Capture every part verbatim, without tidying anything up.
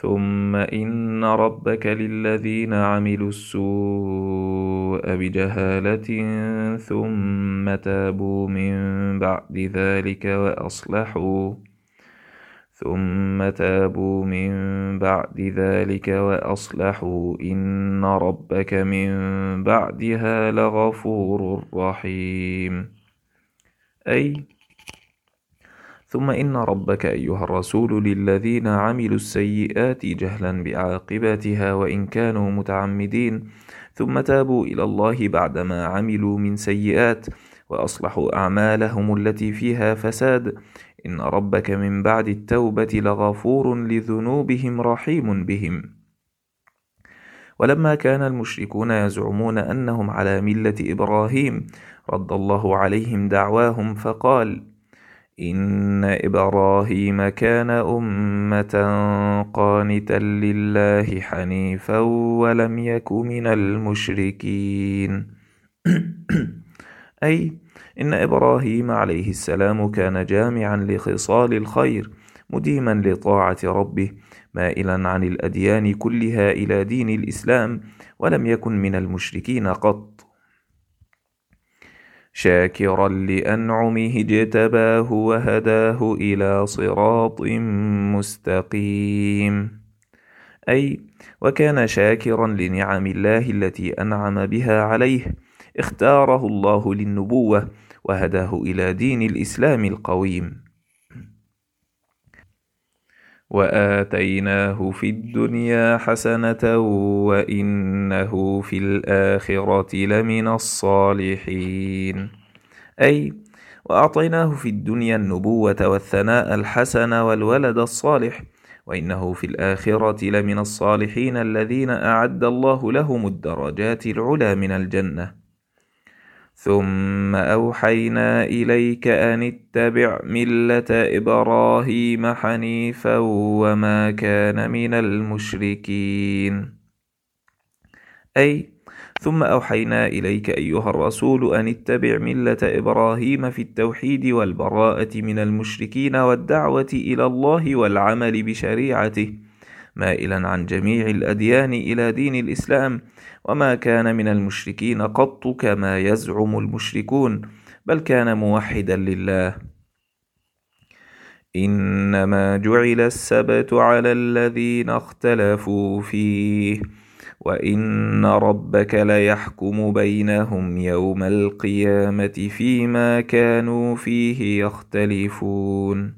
ثم إن ربك للذين عملوا السوء بجهالة ثم تابوا من بعد ذلك وأصلحوا ثم تابوا من بعد ذلك وأصلحوا إن ربك من بعدها لغفور رحيم. أي ثم إن ربك أيها الرسول للذين عملوا السيئات جهلا بعاقبتها وإن كانوا متعمدين ثم تابوا إلى الله بعدما عملوا من سيئات وأصلحوا أعمالهم التي فيها فساد إن ربك من بعد التوبة لغفور لذنوبهم رحيم بهم. ولما كان المشركون يزعمون أنهم على ملة إبراهيم رد الله عليهم دعواهم فقال: إن إبراهيم كان أمة قانتا لله حنيفا ولم يك من المشركين. أي إن إبراهيم عليه السلام كان جامعا لخصال الخير مديما لطاعة ربه مائلا عن الأديان كلها إلى دين الإسلام ولم يكن من المشركين قط، شاكرا لأنعمه اجتباه وهداه إلى صراط مستقيم. أي وكان شاكرا لنعم الله التي أنعم بها عليه، اختاره الله للنبوة وهداه إلى دين الإسلام القويم. وآتيناه في الدنيا حسنة وإنه في الآخرة لمن الصالحين. أي وأعطيناه في الدنيا النبوة والثناء الحسن والولد الصالح، وإنه في الآخرة لمن الصالحين الذين أعد الله لهم الدرجات العلى من الجنة. ثم أوحينا إليك أن اتبع ملة إبراهيم حنيفا وما كان من المشركين. أي ثم أوحينا إليك أيها الرسول أن اتبع ملة إبراهيم في التوحيد والبراءة من المشركين والدعوة إلى الله والعمل بشريعته، مائلا عن جميع الأديان إلى دين الإسلام، وما كان من المشركين قط كما يزعم المشركون، بل كان موحدا لله. إنما جعل السبت على الذين اختلفوا فيه وإن ربك ليحكم بينهم يوم القيامة فيما كانوا فيه يختلفون.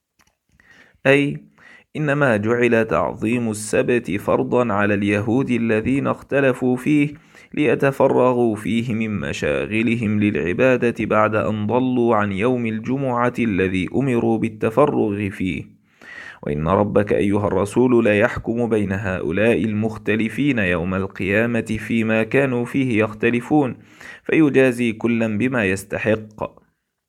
أي إنما جعل تعظيم السبت فرضا على اليهود الذين اختلفوا فيه ليتفرغوا فيه من مشاغلهم للعبادة بعد أن ضلوا عن يوم الجمعة الذي أمروا بالتفرغ فيه. وإن ربك أيها الرسول ليحكم بين هؤلاء المختلفين يوم القيامة فيما كانوا فيه يختلفون فيجازي كلا بما يستحق.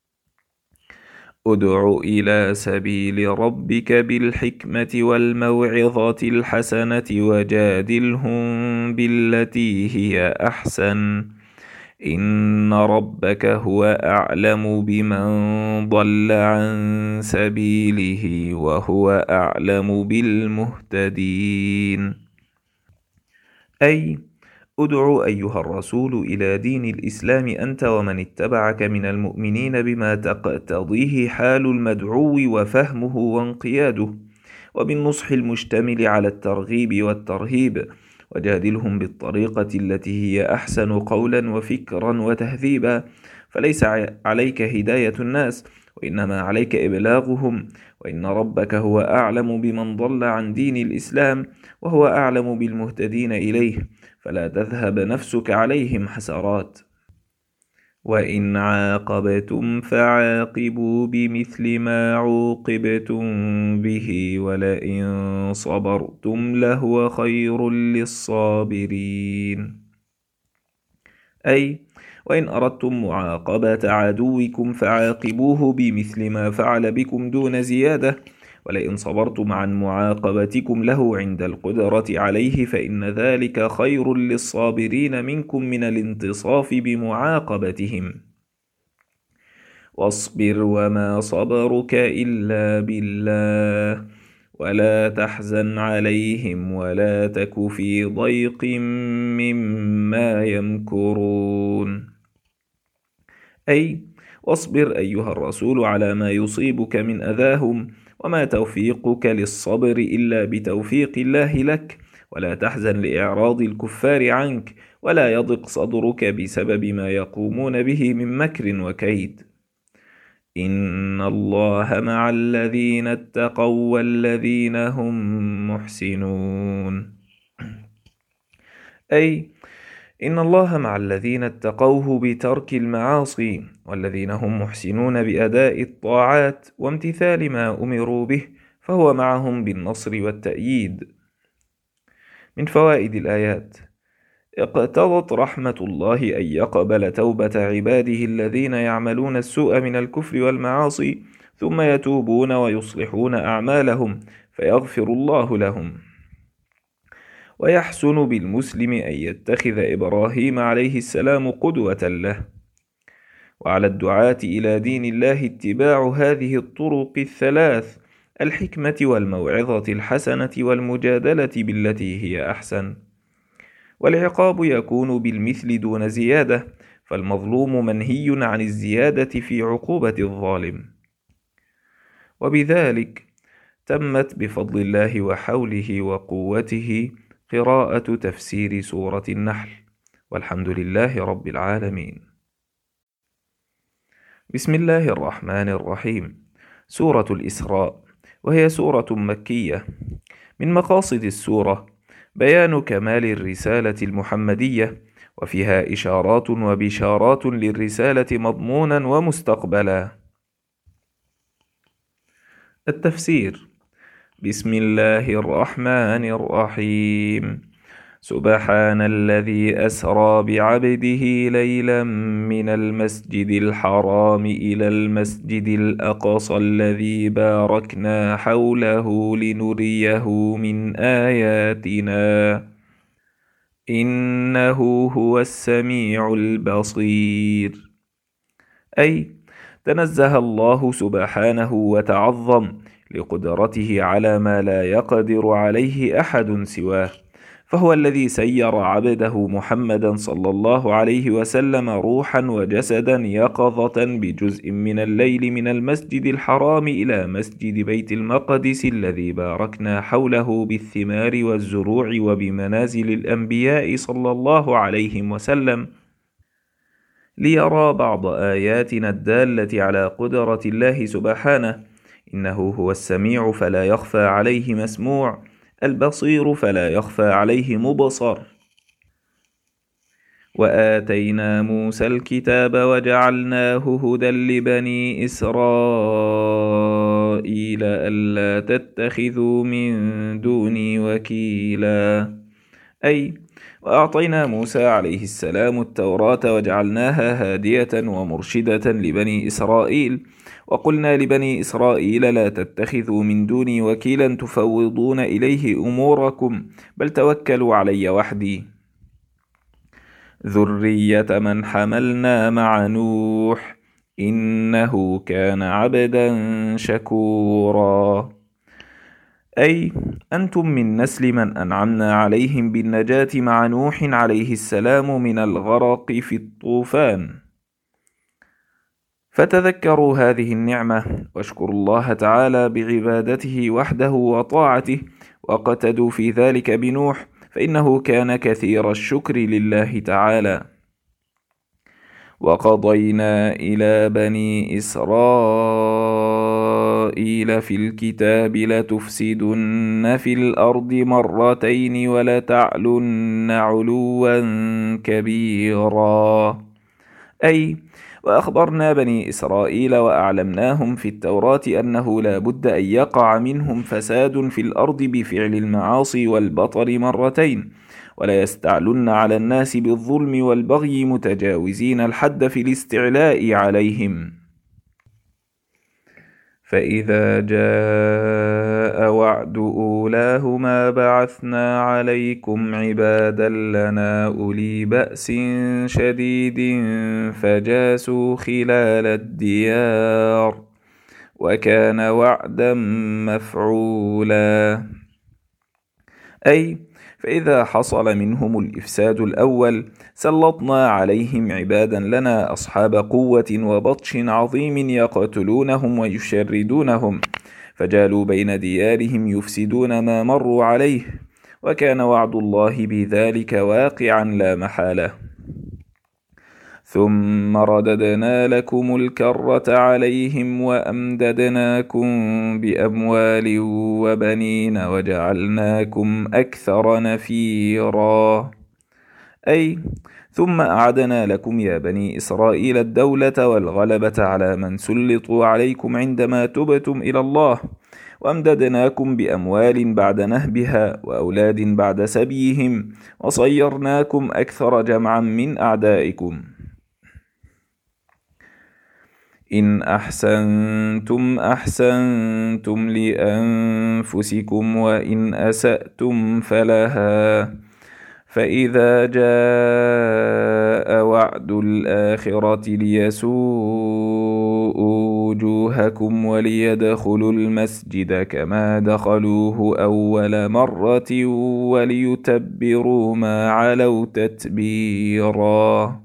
ادع إلى سبيل ربك بالحكمة والموعظة الحسنة وجادلهم بالتي هي أحسن إن ربك هو أعلم بمن ضل عن سبيله وهو أعلم بالمهتدين. أي ادع أيها الرسول إلى دين الإسلام أنت ومن اتبعك من المؤمنين بما تقتضيه حال المدعو وفهمه وانقياده، وبالنصح المشتمل على الترغيب والترهيب، وجادلهم بالطريقة التي هي أحسن قولا وفكرا وتهذيبا، فليس عليك هداية الناس وإنما عليك إبلاغهم، وإن ربك هو أعلم بمن ضل عن دين الإسلام وهو أعلم بالمهتدين إليه، فلا تذهب نفسك عليهم حسرات. وإن عاقبتم فعاقبوا بمثل ما عوقبتم به ولئن صبرتم لهو خير للصابرين. أي وإن أردتم معاقبة عدوكم فعاقبوه بمثل ما فعل بكم دون زيادة، ولئن صبرتم عن معاقبتكم له عند القدرة عليه فإن ذلك خير للصابرين منكم من الانتصاف بمعاقبتهم. واصبر وما صبرك إلا بالله ولا تحزن عليهم ولا تك في ضيق مما يمكرون. أي واصبر أيها الرسول على ما يصيبك من أذاهم، وما توفيقك للصبر إلا بتوفيق الله لك، ولا تحزن لإعراض الكفار عنك، ولا يضق صدرك بسبب ما يقومون به من مكر وكيد. إن الله مع الذين اتقوا والذين هم محسنون. أي إن الله مع الذين اتقوه بترك المعاصي، والذين هم محسنون بأداء الطاعات وامتثال ما أمروا به، فهو معهم بالنصر والتأييد. من فوائد الآيات: اقتضت رحمة الله أن يقبل توبة عباده الذين يعملون السوء من الكفر والمعاصي ثم يتوبون ويصلحون أعمالهم فيغفر الله لهم. ويحسن بالمسلم أن يتخذ إبراهيم عليه السلام قدوة له. وعلى الدعاة إلى دين الله اتباع هذه الطرق الثلاث: الحكمة والموعظة الحسنة والمجادلة بالتي هي أحسن. والعقاب يكون بالمثل دون زيادة، فالمظلوم منهي عن الزيادة في عقوبة الظالم. وبذلك تمت بفضل الله وحوله وقوته قراءة تفسير سورة النحل، والحمد لله رب العالمين. بسم الله الرحمن الرحيم. سورة الإسراء، وهي سورة مكية. من مقاصد السورة بيان كمال الرسالة المحمدية، وفيها إشارات وبشارات للرسالة مضمونا ومستقبلا. التفسير: بسم الله الرحمن الرحيم. سبحان الذي أسرى بعبده ليلا من المسجد الحرام إلى المسجد الأقصى الذي باركنا حوله لنريه من آياتنا إنه هو السميع البصير. أي تنزه الله سبحانه وتعظم لقدرته على ما لا يقدر عليه أحد سواه، فهو الذي سير عبده محمدا صلى الله عليه وسلم روحا وجسدا يقظة بجزء من الليل من المسجد الحرام إلى مسجد بيت المقدس الذي باركنا حوله بالثمار والزروع وبمنازل الأنبياء صلى الله عليه وسلم، ليرى بعض آياتنا الدالة على قدرة الله سبحانه. إنه هو السميع فلا يخفى عليه مسموع، البصير فلا يخفى عليه مبصر. وآتينا موسى الكتاب وجعلناه هدى لبني إسرائيل ألا تتخذوا من دوني وكيلا. أي وأعطينا موسى عليه السلام التوراة وجعلناها هادية ومرشدة لبني إسرائيل، وقلنا لبني إسرائيل لا تتخذوا من دوني وكيلا تفوضون إليه أموركم، بل توكلوا علي وحدي. ذرية من حملنا مع نوح إنه كان عبدا شكورا. أي أنتم من نسل من أنعمنا عليهم بالنجاة مع نوح عليه السلام من الغرق في الطوفان، فتذكروا هذه النعمة واشكروا الله تعالى بعبادته وحده وطاعته، واقتدوا في ذلك بنوح فإنه كان كثير الشكر لله تعالى. وقضينا إلى بني إسرائيل في الكتاب لتفسدن في الأرض مرتين ولتعلن علوا كبيرا. أي وأخبرنا بني إسرائيل وأعلمناهم في التوراة أنه لا بد أن يقع منهم فساد في الأرض بفعل المعاصي والبطر مرتين، ولا يستعلن على الناس بالظلم والبغي متجاوزين الحد في الاستعلاء عليهم. فإذا جاء وعد أولاهما بعثنا عليكم عبادا لنا أولي بأس شديد فجاسوا خلال الديار وكان وعدا مفعولا. أي فإذا حصل منهم الإفساد الأول سلطنا عليهم عبادا لنا أصحاب قوة وبطش عظيم يقتلونهم ويشردونهم، فجالوا بين ديارهم يفسدون ما مروا عليه، وكان وعد الله بذلك واقعا لا محالة. ثم رددنا لكم الكرة عليهم وأمددناكم بأموال وبنين وجعلناكم أكثر نفيرا. أي ثم أعدنا لكم يا بني إسرائيل الدولة والغلبة على من سلطوا عليكم عندما تبتم إلى الله، وأمددناكم بأموال بعد نهبها وأولاد بعد سبيهم، وصيرناكم أكثر جمعا من أعدائكم. إن أحسنتم أحسنتم لأنفسكم وإن أسأتم فلها، فإذا جاء وعد الآخرة ليسوءوا وجوهكم وليدخلوا المسجد كما دخلوه أول مرة وليتبروا ما علوا تتبيرا.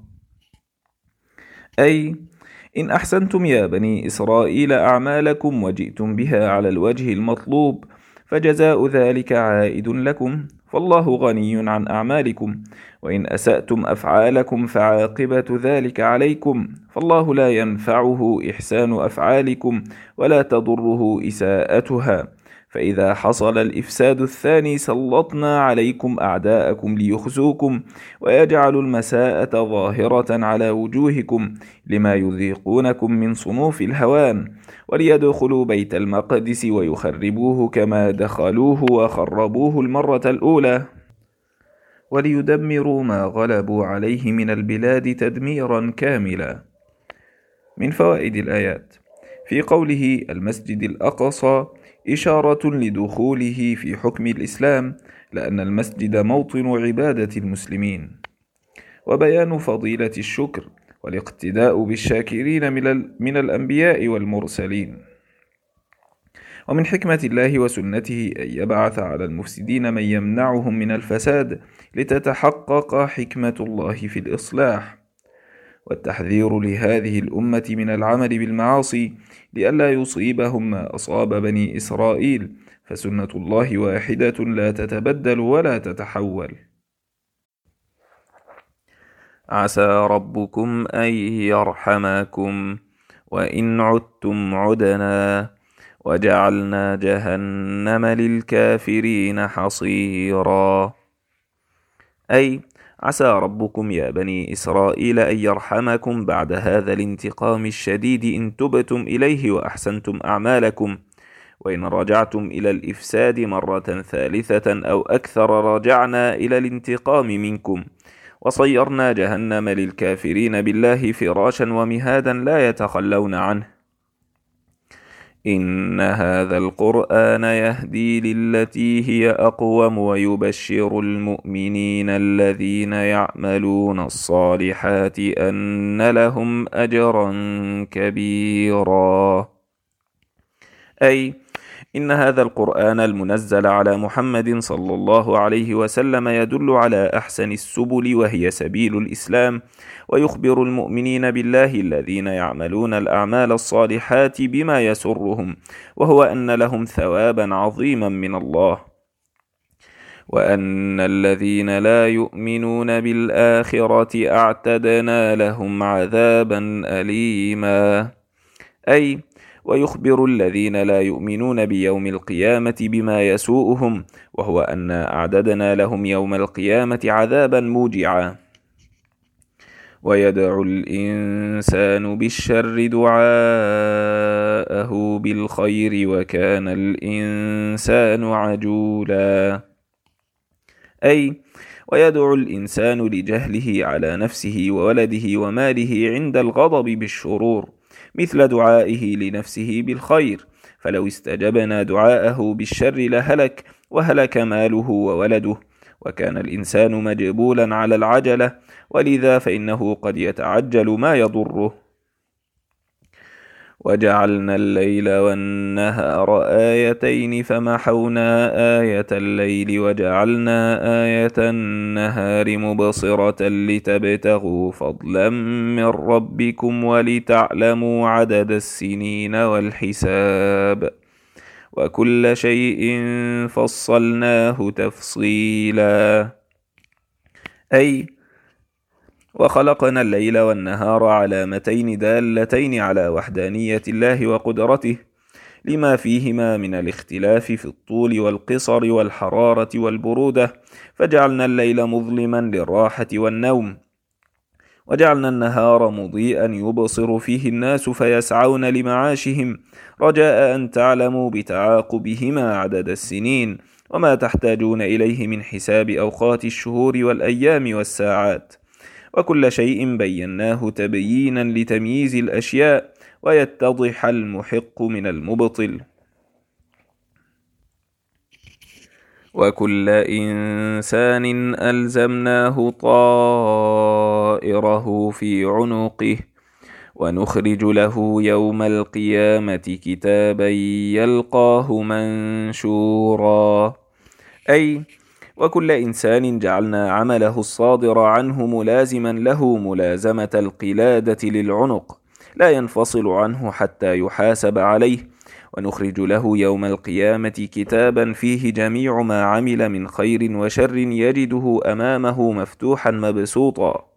أي إن أحسنتم يا بني إسرائيل أعمالكم وجئتم بها على الوجه المطلوب فجزاء ذلك عائد لكم، فالله غني عن أعمالكم. وإن أسأتم أفعالكم فعاقبة ذلك عليكم، فالله لا ينفعه إحسان أفعالكم ولا تضره إساءتها. فإذا حصل الإفساد الثاني سلطنا عليكم أعداءكم ليخزوكم ويجعلوا المساءة ظاهرة على وجوهكم لما يذيقونكم من صنوف الهوان، وليدخلوا بيت المقدس ويخربوه كما دخلوه وخربوه المرة الأولى، وليدمروا ما غلبوا عليه من البلاد تدميرا كاملا. من فوائد الآيات: في قوله المسجد الأقصى إشارة لدخوله في حكم الإسلام، لأن المسجد موطن عبادة المسلمين، وبيان فضيلة الشكر والاقتداء بالشاكرين من الأنبياء والمرسلين. ومن حكمة الله وسنته أن يبعث على المفسدين من يمنعهم من الفساد لتتحقق حكمة الله في الإصلاح، والتحذير لهذه الأمة من العمل بالمعاصي لئلا يصيبهم ما أصاب بني إسرائيل، فسنة الله واحدة لا تتبدل ولا تتحول. عسى ربكم أن يرحمكم وإن عدتم عدنا وجعلنا جهنم للكافرين حصيرا. أي عسى ربكم يا بني إسرائيل أن يرحمكم بعد هذا الانتقام الشديد إن تبتم إليه وأحسنتم أعمالكم، وإن رجعتم إلى الإفساد مرة ثالثة أو أكثر رجعنا إلى الانتقام منكم، وصيرنا جهنم للكافرين بالله فراشا ومهادا لا يتخلون عنه. إن هذا القرآن يهدي للتي هي أقوم ويبشر المؤمنين الذين يعملون الصالحات أن لهم أجرا كبيرا. أي إن هذا القرآن المنزل على محمد صلى الله عليه وسلم يدل على أحسن السبل وهي سبيل الإسلام، ويخبر المؤمنين بالله الذين يعملون الأعمال الصالحات بما يسرهم، وهو أن لهم ثوابا عظيما من الله، وأن الذين لا يؤمنون بالآخرة أعتدنا لهم عذابا أليما. أي ويخبر الذين لا يؤمنون بيوم القيامة بما يسوءهم، وهو أن أعددنا لهم يوم القيامة عذابا موجعا. ويدعو الإنسان بالشر دعاءه بالخير وكان الإنسان عجولا. أي ويدعو الإنسان لجهله على نفسه وولده وماله عند الغضب بالشرور، مثل دعائه لنفسه بالخير، فلو استجبنا دعاءه بالشر لهلك، وهلك ماله وولده، وكان الإنسان مجبولا على العجلة، ولذا فإنه قد يتعجل ما يضره. وجعلنا الليل والنهار آيتين فمحونا آية الليل وجعلنا آية النهار مبصرة لتبتغوا فضلا من ربكم ولتعلموا عدد السنين والحساب وكل شيء فصلناه تفصيلا. أي وخلقنا الليل والنهار علامتين دالتين على وحدانية الله وقدرته لما فيهما من الاختلاف في الطول والقصر والحرارة والبرودة، فجعلنا الليل مظلما للراحة والنوم، وجعلنا النهار مضيئا يبصر فيه الناس فيسعون لمعاشهم، رجاء أن تعلموا بتعاقبهما عدد السنين وما تحتاجون إليه من حساب أوقات الشهور والأيام والساعات، وكل شيء بيناه تبيينا لتمييز الأشياء ويتضح المحق من المبطل. وكل إنسان ألزمناه طائره في عنقه ونخرج له يوم القيامة كتابا يلقاه منشورا. أي وكل إنسان جعلنا عمله الصادر عنه ملازما له ملازمة القلادة للعنق لا ينفصل عنه حتى يحاسب عليه، ونخرج له يوم القيامة كتابا فيه جميع ما عمل من خير وشر يجده أمامه مفتوحا مبسوطا.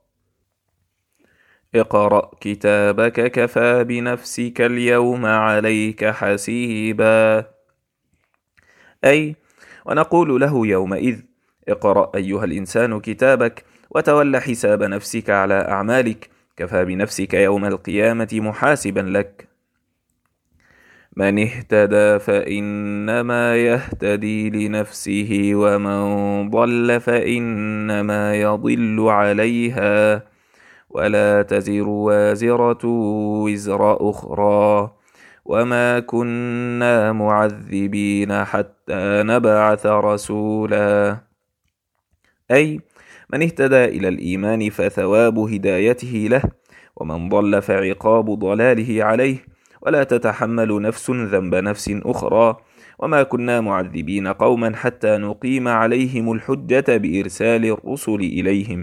اقرأ كتابك كفى بنفسك اليوم عليك حسيبا. أي ونقول له يومئذ اقرأ أيها الإنسان كتابك وتول حساب نفسك على أعمالك، كفى بنفسك يوم القيامة محاسبا لك. من اهتدى فإنما يهتدي لنفسه ومن ضل فإنما يضل عليها ولا تزر وازرة وزر أخرى وما كنا معذبين حتى نبعث رسولا. أي من اهتدى إلى الإيمان فثواب هدايته له، ومن ضل فعقاب ضلاله عليه، ولا تتحمل نفس ذنب نفس أخرى، وما كنا معذبين قوما حتى نقيم عليهم الحجة بإرسال الرسل إليهم.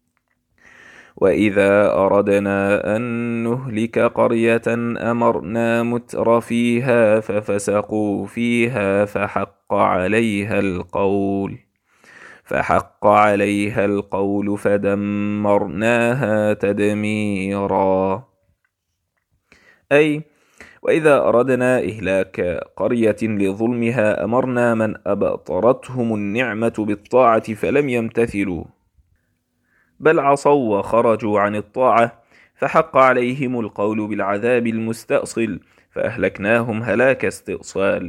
وإذا أردنا أن نهلك قرية أمرنا متر فيها ففسقوا فيها فحق عليها القول فحق عليها القول فدمرناها تدميرا. أي وإذا أردنا إهلاك قرية لظلمها أمرنا من أبطرتهم النعمة بالطاعة فلم يمتثلوا بل عصوا وخرجوا عن الطاعة، فحق عليهم القول بالعذاب المستأصل فأهلكناهم هلاك استئصال.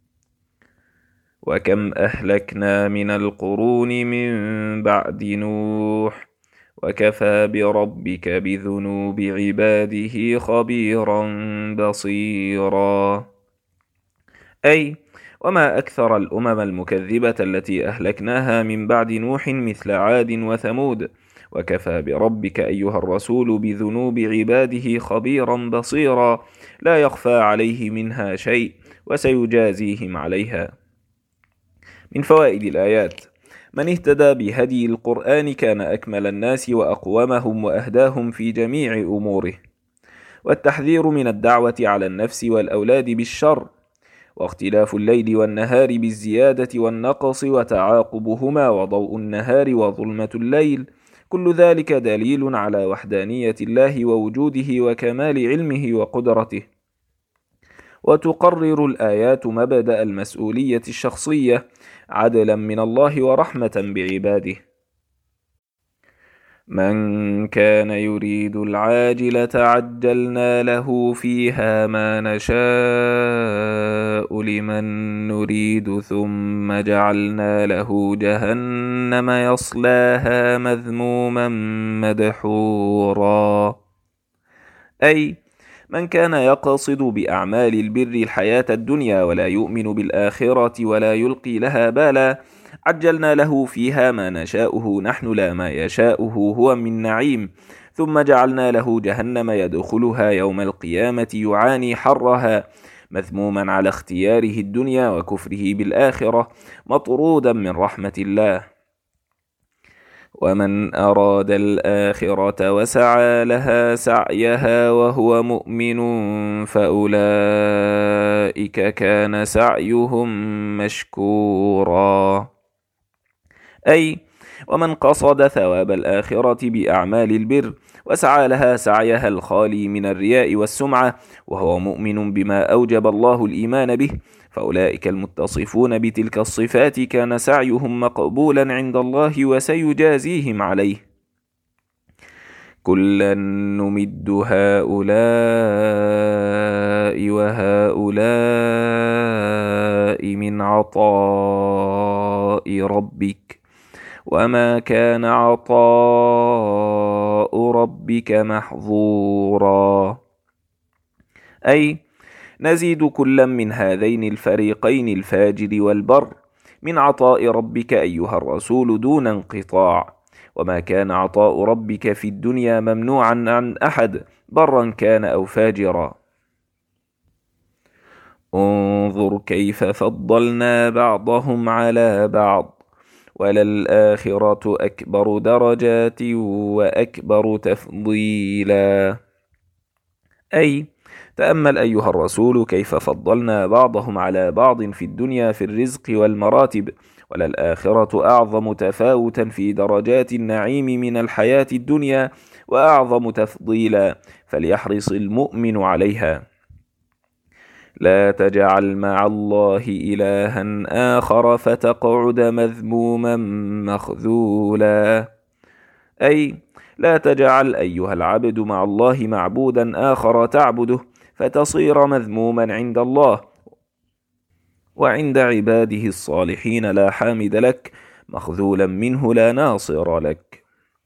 وكم أهلكنا من القرون من بعد نوح وكفى بربك بذنوب عباده خبيرا بصيرا. أي وما أكثر الأمم المكذبة التي أهلكناها من بعد نوح مثل عاد وثمود، وكفى بربك أيها الرسول بذنوب عباده خبيرا بصيرا، لا يخفى عليه منها شيء وسيجازيهم عليها. من فوائد الآيات: من اهتدى بهدي القرآن كان أكمل الناس وأقومهم وأهداهم في جميع أموره، والتحذير من الدعوة على النفس والأولاد بالشر، واختلاف الليل والنهار بالزيادة والنقص وتعاقبهما وضوء النهار وظلمة الليل، كل ذلك دليل على وحدانية الله ووجوده وكمال علمه وقدرته. وتقرر الآيات مبدأ المسؤولية الشخصية عدلا من الله ورحمة بعباده. من كان يريد العاجلة عجلنا له فيها ما نشاء لمن نريد ثم جعلنا له جهنم يصلاها مذموما مدحورا. أي من كان يقصد بأعمال البر الحياة الدنيا ولا يؤمن بالآخرة ولا يلقي لها بالا، عجلنا له فيها ما نشاؤه نحن لا ما يشاؤه هو من نعيم، ثم جعلنا له جهنم يدخلها يوم القيامة يعاني حرها مذموما على اختياره الدنيا وكفره بالآخرة مطرودا من رحمة الله. ومن أراد الآخرة وسعى لها سعيها وهو مؤمن فأولئك كان سعيهم مشكورا. أي ومن قصد ثواب الآخرة بأعمال البر وسعى لها سعيها الخالي من الرياء والسمعة وهو مؤمن بما أوجب الله الإيمان به فأولئك المتصفون بتلك الصفات كان سعيهم مقبولا عند الله وسيجازيهم عليه. كلا نمد هؤلاء وهؤلاء من عطاء ربك وما كان عطاء ربك محظورا. أي نزيد كلا من هذين الفريقين الفاجر والبر من عطاء ربك أيها الرسول دون انقطاع، وما كان عطاء ربك في الدنيا ممنوعا عن أحد برا كان أو فاجرا. انظر كيف فضلنا بعضهم على بعض وللآخرة أكبر درجات وأكبر تفضيلا. أي تأمل أيها الرسول كيف فضلنا بعضهم على بعض في الدنيا في الرزق والمراتب، وللآخرة أعظم تفاوتا في درجات النعيم من الحياة الدنيا وأعظم تفضيلا، فليحرص المؤمن عليها. لا تجعل مع الله إلها آخر فتقعد مذموما مخذولا. أي لا تجعل أيها العبد مع الله معبودا آخر تعبده فتصير مذموما عند الله وعند عباده الصالحين لا حامد لك مخذولا منه لا ناصر لك.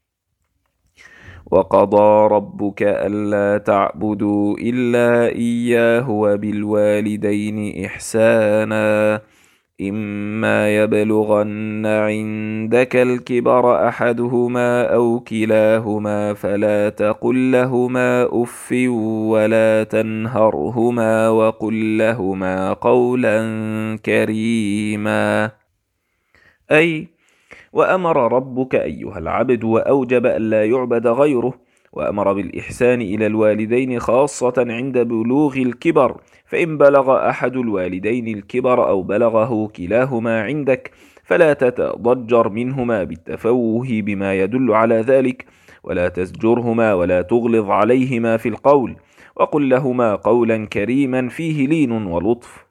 وقضى ربك ألا تعبدوا إلا إياه وبالوالدين إحسانا إما يبلغن عندك الكبر أحدهما أو كلاهما فلا تقل لهما أف ولا تنهرهما وقل لهما قولا كريما. أي وأمر ربك أيها العبد وأوجب ألا يعبد غيره، وأمر بالإحسان إلى الوالدين خاصة عند بلوغ الكبر، فإن بلغ أحد الوالدين الكبر أو بلغه كلاهما عندك فلا تتضجر منهما بالتفوه بما يدل على ذلك، ولا تزجرهما ولا تغلظ عليهما في القول، وقل لهما قولا كريما فيه لين ولطف.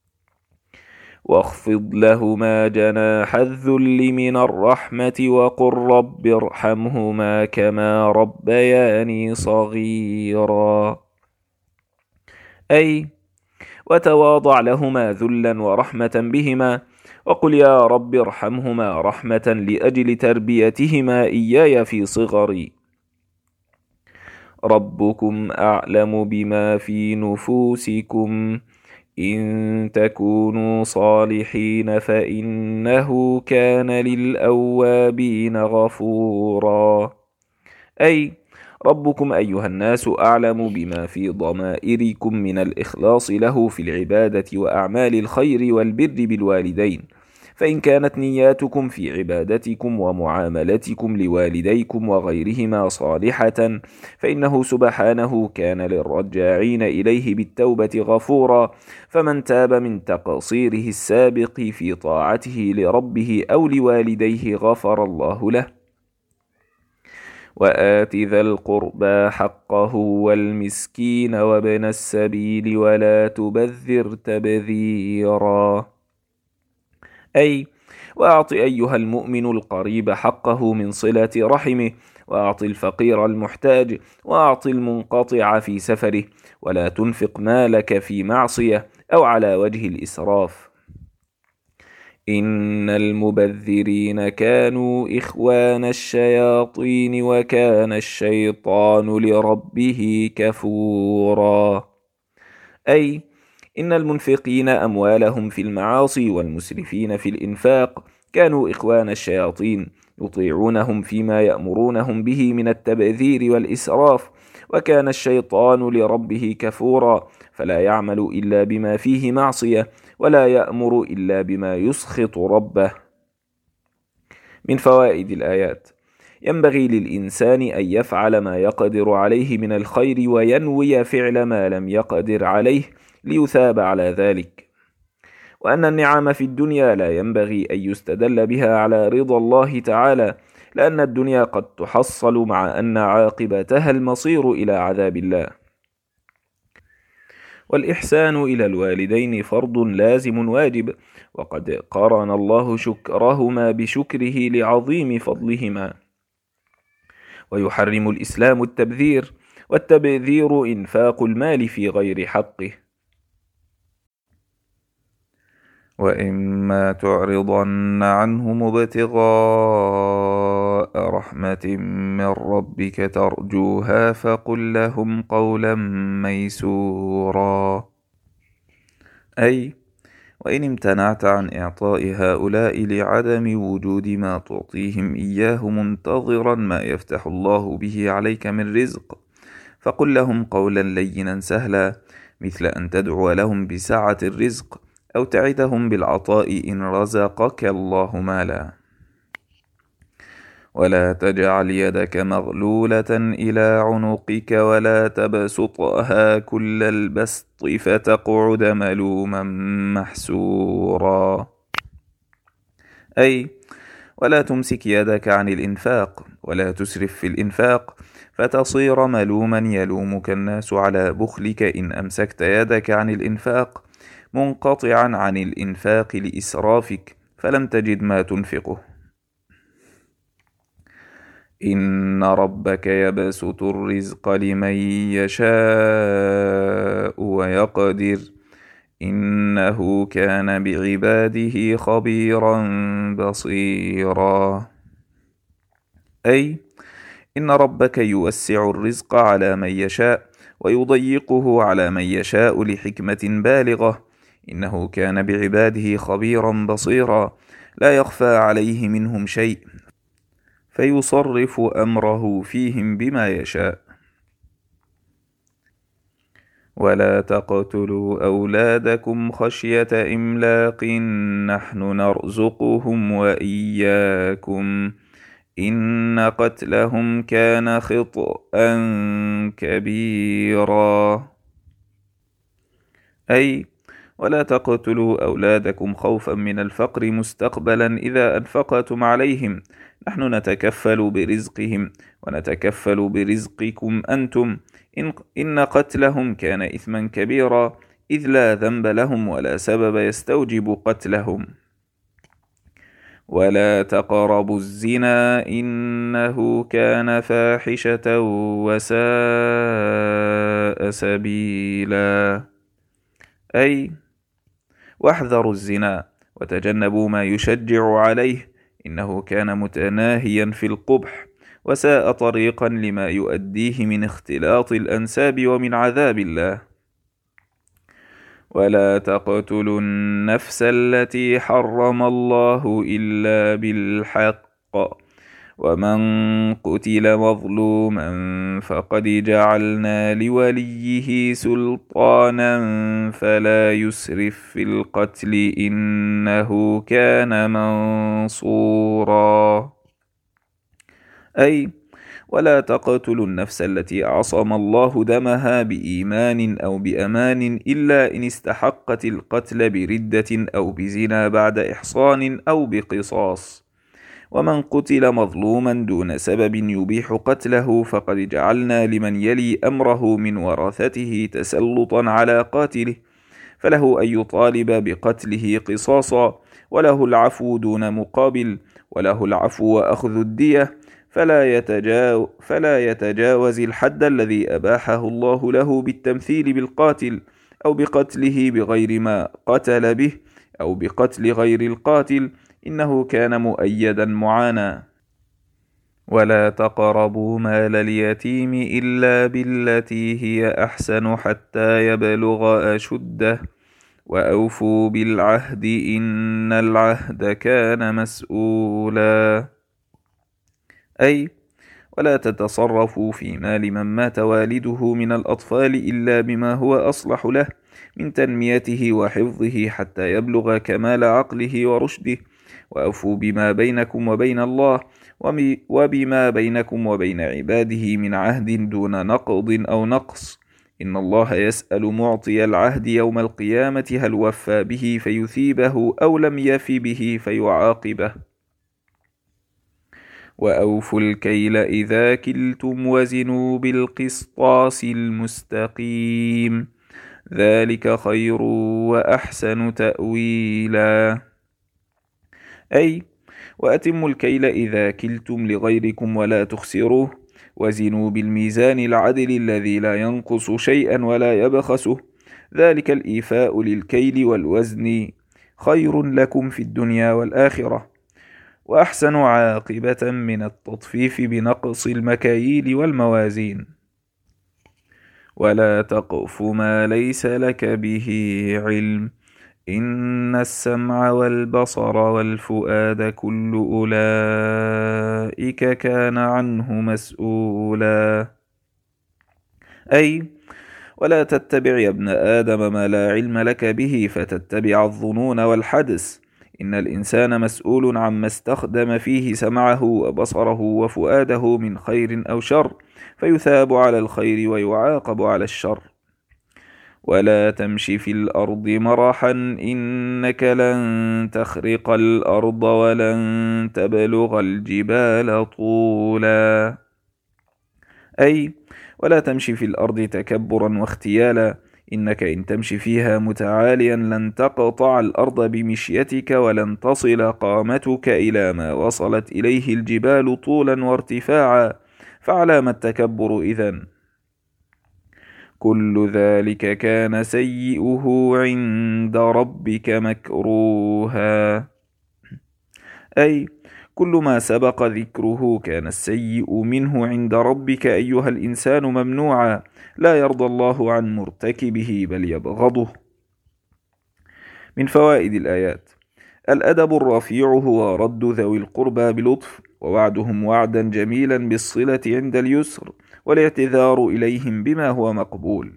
واخفض لهما جناح الذل من الرحمة وقل رب ارحمهما كما ربياني صغيرا. أي وتواضع لهما ذلا ورحمة بهما، وقل يا رب ارحمهما رحمة لأجل تربيتهما إياي في صغري. ربكم أعلم بما في نفوسكم إن تكونوا صالحين فإنه كان للأوابين غفورا. أي ربكم أيها الناس أعلم بما في ضمائركم من الإخلاص له في العبادة وأعمال الخير والبر بالوالدين، فإن كانت نياتكم في عبادتكم ومعاملتكم لوالديكم وغيرهما صالحة فإنه سبحانه كان للرجاعين إليه بالتوبة غفورا، فمن تاب من تقصيره السابق في طاعته لربه أو لوالديه غفر الله له. وآت ذا القربى حقه والمسكين وابن السبيل ولا تبذر تبذيرا. أي وأعط أيها المؤمن القريب حقه من صلة رحمه، وأعط الفقير المحتاج، وأعط المنقطع في سفره، ولا تنفق مالك في معصية أو على وجه الإسراف. إن المبذرين كانوا إخوان الشياطين وكان الشيطان لربه كفورا. أي إن المنفقين أموالهم في المعاصي والمسرفين في الإنفاق كانوا إخوان الشياطين، يطيعونهم فيما يأمرونهم به من التبذير والإسراف، وكان الشيطان لربه كفورا، فلا يعمل إلا بما فيه معصية، ولا يأمر إلا بما يسخط ربه. من فوائد الآيات: ينبغي للإنسان أن يفعل ما يقدر عليه من الخير وينوي فعل ما لم يقدر عليه ليثاب على ذلك، وأن النعم في الدنيا لا ينبغي أن يستدل بها على رضا الله تعالى، لأن الدنيا قد تحصل مع أن عاقبتها المصير إلى عذاب الله. والإحسان إلى الوالدين فرض لازم واجب، وقد قرن الله شكرهما بشكره لعظيم فضلهما. ويحرم الإسلام التبذير، والتبذير إنفاق المال في غير حقه. وإما تعرضن عنهم ابتغاء رحمة من ربك ترجوها فقل لهم قولا ميسورا. أي وإن امتنعت عن إعطاء هؤلاء لعدم وجود ما تعطيهم إياه منتظرا ما يفتح الله به عليك من رزق، فقل لهم قولا لينا سهلا، مثل أن تدعو لهم بسعة الرزق أو تعدهم بالعطاء إن رزقك الله مالا. ولا تجعل يدك مغلولة إلى عنقك ولا تبسطها كل البسط فتقعد ملوما محسورا. أي ولا تمسك يدك عن الإنفاق، ولا تسرف في الإنفاق فتصير ملوما يلومك الناس على بخلك إن أمسكت يدك عن الإنفاق منقطعا عن الإنفاق لإسرافك فلم تجد ما تنفقه. إن ربك يبسط الرزق لمن يشاء ويقدر إنه كان بعباده خبيرا بصيرا. أي إن ربك يوسع الرزق على من يشاء ويضيقه على من يشاء لحكمة بالغة، إنه كان بعباده خبيرا بصيرا، لا يخفى عليه منهم شيء، فيصرف أمره فيهم بما يشاء. ولا تقتلوا أولادكم خشية إملاق نحن نرزقهم وإياكم إن قتلهم كان خطأ كبيرا. أي ولا تقتلوا أولادكم خوفا من الفقر مستقبلا إذا أنفقتم عليهم، نحن نتكفل برزقهم ونتكفل برزقكم أنتم، إن, إن قتلهم كان إثما كبيرا إذ لا ذنب لهم ولا سبب يستوجب قتلهم. ولا تقربوا الزنا إنه كان فاحشة وساء سبيلا. أي واحذروا الزنا وتجنبوا ما يشجع عليه، إنه كان متناهيا في القبح وساء طريقا لما يؤديه من اختلاط الأنساب ومن عذاب الله. ولا تقتلوا النفس التي حرم الله إلا بالحق ومن قتل مظلوما فقد جعلنا لوليه سلطانا فلا يسرف في القتل إنه كان منصورا. أي ولا تقتلوا النفس التي عصم الله دمها بإيمان أو بأمان إلا إن استحقت القتل بردة أو بزنا بعد إحصان أو بقصاص، ومن قتل مظلوما دون سبب يبيح قتله فقد جعلنا لمن يلي أمره من ورثته تسلطا على قاتله، فله أن يطالب بقتله قصاصا، وله العفو دون مقابل، وله العفو وأخذ الدية، فلا يتجاو فلا يتجاوز الحد الذي أباحه الله له بالتمثيل بالقاتل أو بقتله بغير ما قتل به أو بقتل غير القاتل، إنه كان مؤيدا معانا. ولا تقربوا مال اليتيم إلا بالتي هي أحسن حتى يبلغ أشده وأوفوا بالعهد إن العهد كان مسؤولا. أي ولا تتصرفوا في مال من مات والده من الأطفال إلا بما هو أصلح له من تنميته وحفظه حتى يبلغ كمال عقله ورشده، وأوفوا بما بينكم وبين الله وبما بينكم وبين عباده من عهد دون نقض أو نقص. إن الله يسأل معطي العهد يوم القيامة هل وفى به فيثيبه أو لم يف به فيعاقبه. وأوفوا الكيل إذا كلتم وزنوا بالقسطاس المستقيم، ذلك خير وأحسن تأويلا. أي وأتموا الكيل إذا كلتم لغيركم ولا تخسروه، وزنوا بالميزان العدل الذي لا ينقص شيئا ولا يبخسه، ذلك الإيفاء للكيل والوزن خير لكم في الدنيا والآخرة، وأحسن عاقبة من التطفيف بنقص المكاييل والموازين. ولا تقف ما ليس لك به علم، إن السمع والبصر والفؤاد كل أولئك كان عنه مسؤولا. أي ولا تتبع يا ابن آدم ما لا علم لك به فتتبع الظنون والحدس، إن الإنسان مسؤول عما استخدم فيه سمعه وبصره وفؤاده من خير أو شر، فيثاب على الخير ويعاقب على الشر. ولا تمش في الأرض مرحا، إنك لن تخرق الأرض ولن تبلغ الجبال طولا. أي ولا تمشي في الأرض تكبرا واختيالا، إنك إن تمشي فيها متعاليا لن تقطع الأرض بمشيتك ولن تصل قامتك إلى ما وصلت إليه الجبال طولا وارتفاعا، فعلى ما التكبر إذن؟ كل ذلك كان سيئه عند ربك مكروها. أي كل ما سبق ذكره كان السيء منه عند ربك أيها الإنسان ممنوعا، لا يرضى الله عن مرتكبه بل يبغضه. من فوائد الآيات: الأدب الرفيع هو رد ذوي القربى بلطف، ووعدهم وعدا جميلا بالصلة عند اليسر، والاعتذار إليهم بما هو مقبول.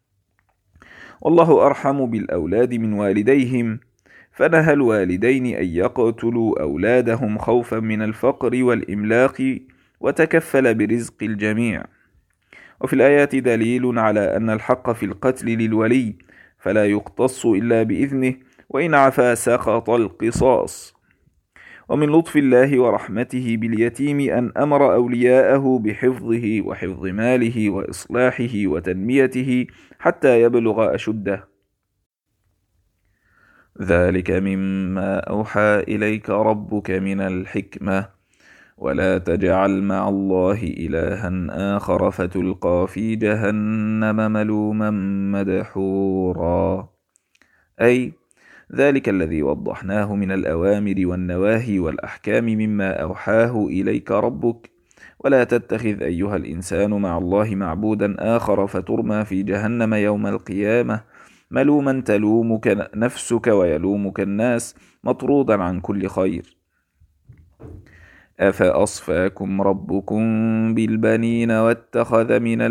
والله أرحم بالأولاد من والديهم، فنهى الوالدين أن يقتلوا أولادهم خوفا من الفقر والإملاق، وتكفل برزق الجميع. وفي الآيات دليل على أن الحق في القتل للولي، فلا يقتص إلا بإذنه، وإن عفا سقط القصاص. ومن لطف الله ورحمته باليتيم أن أمر أولياءه بحفظه وحفظ ماله وإصلاحه وتنميته حتى يبلغ أشده. ذلك مما أوحى إليك ربك من الحكمة، ولا تجعل مع الله إلها آخر فتلقى في جهنم ملوما مدحورا. أي ذلك الذي وضحناه من الأوامر والنواهي والأحكام مما أوحاه إليك ربك. ولا تتخذ أيها الإنسان مع الله معبودا آخر فترمى في جهنم يوم القيامة ملوما تلومك نفسك ويلومك الناس، مطرودا عن كل خير. أفأصفاكم ربكم بالبنين واتخذ من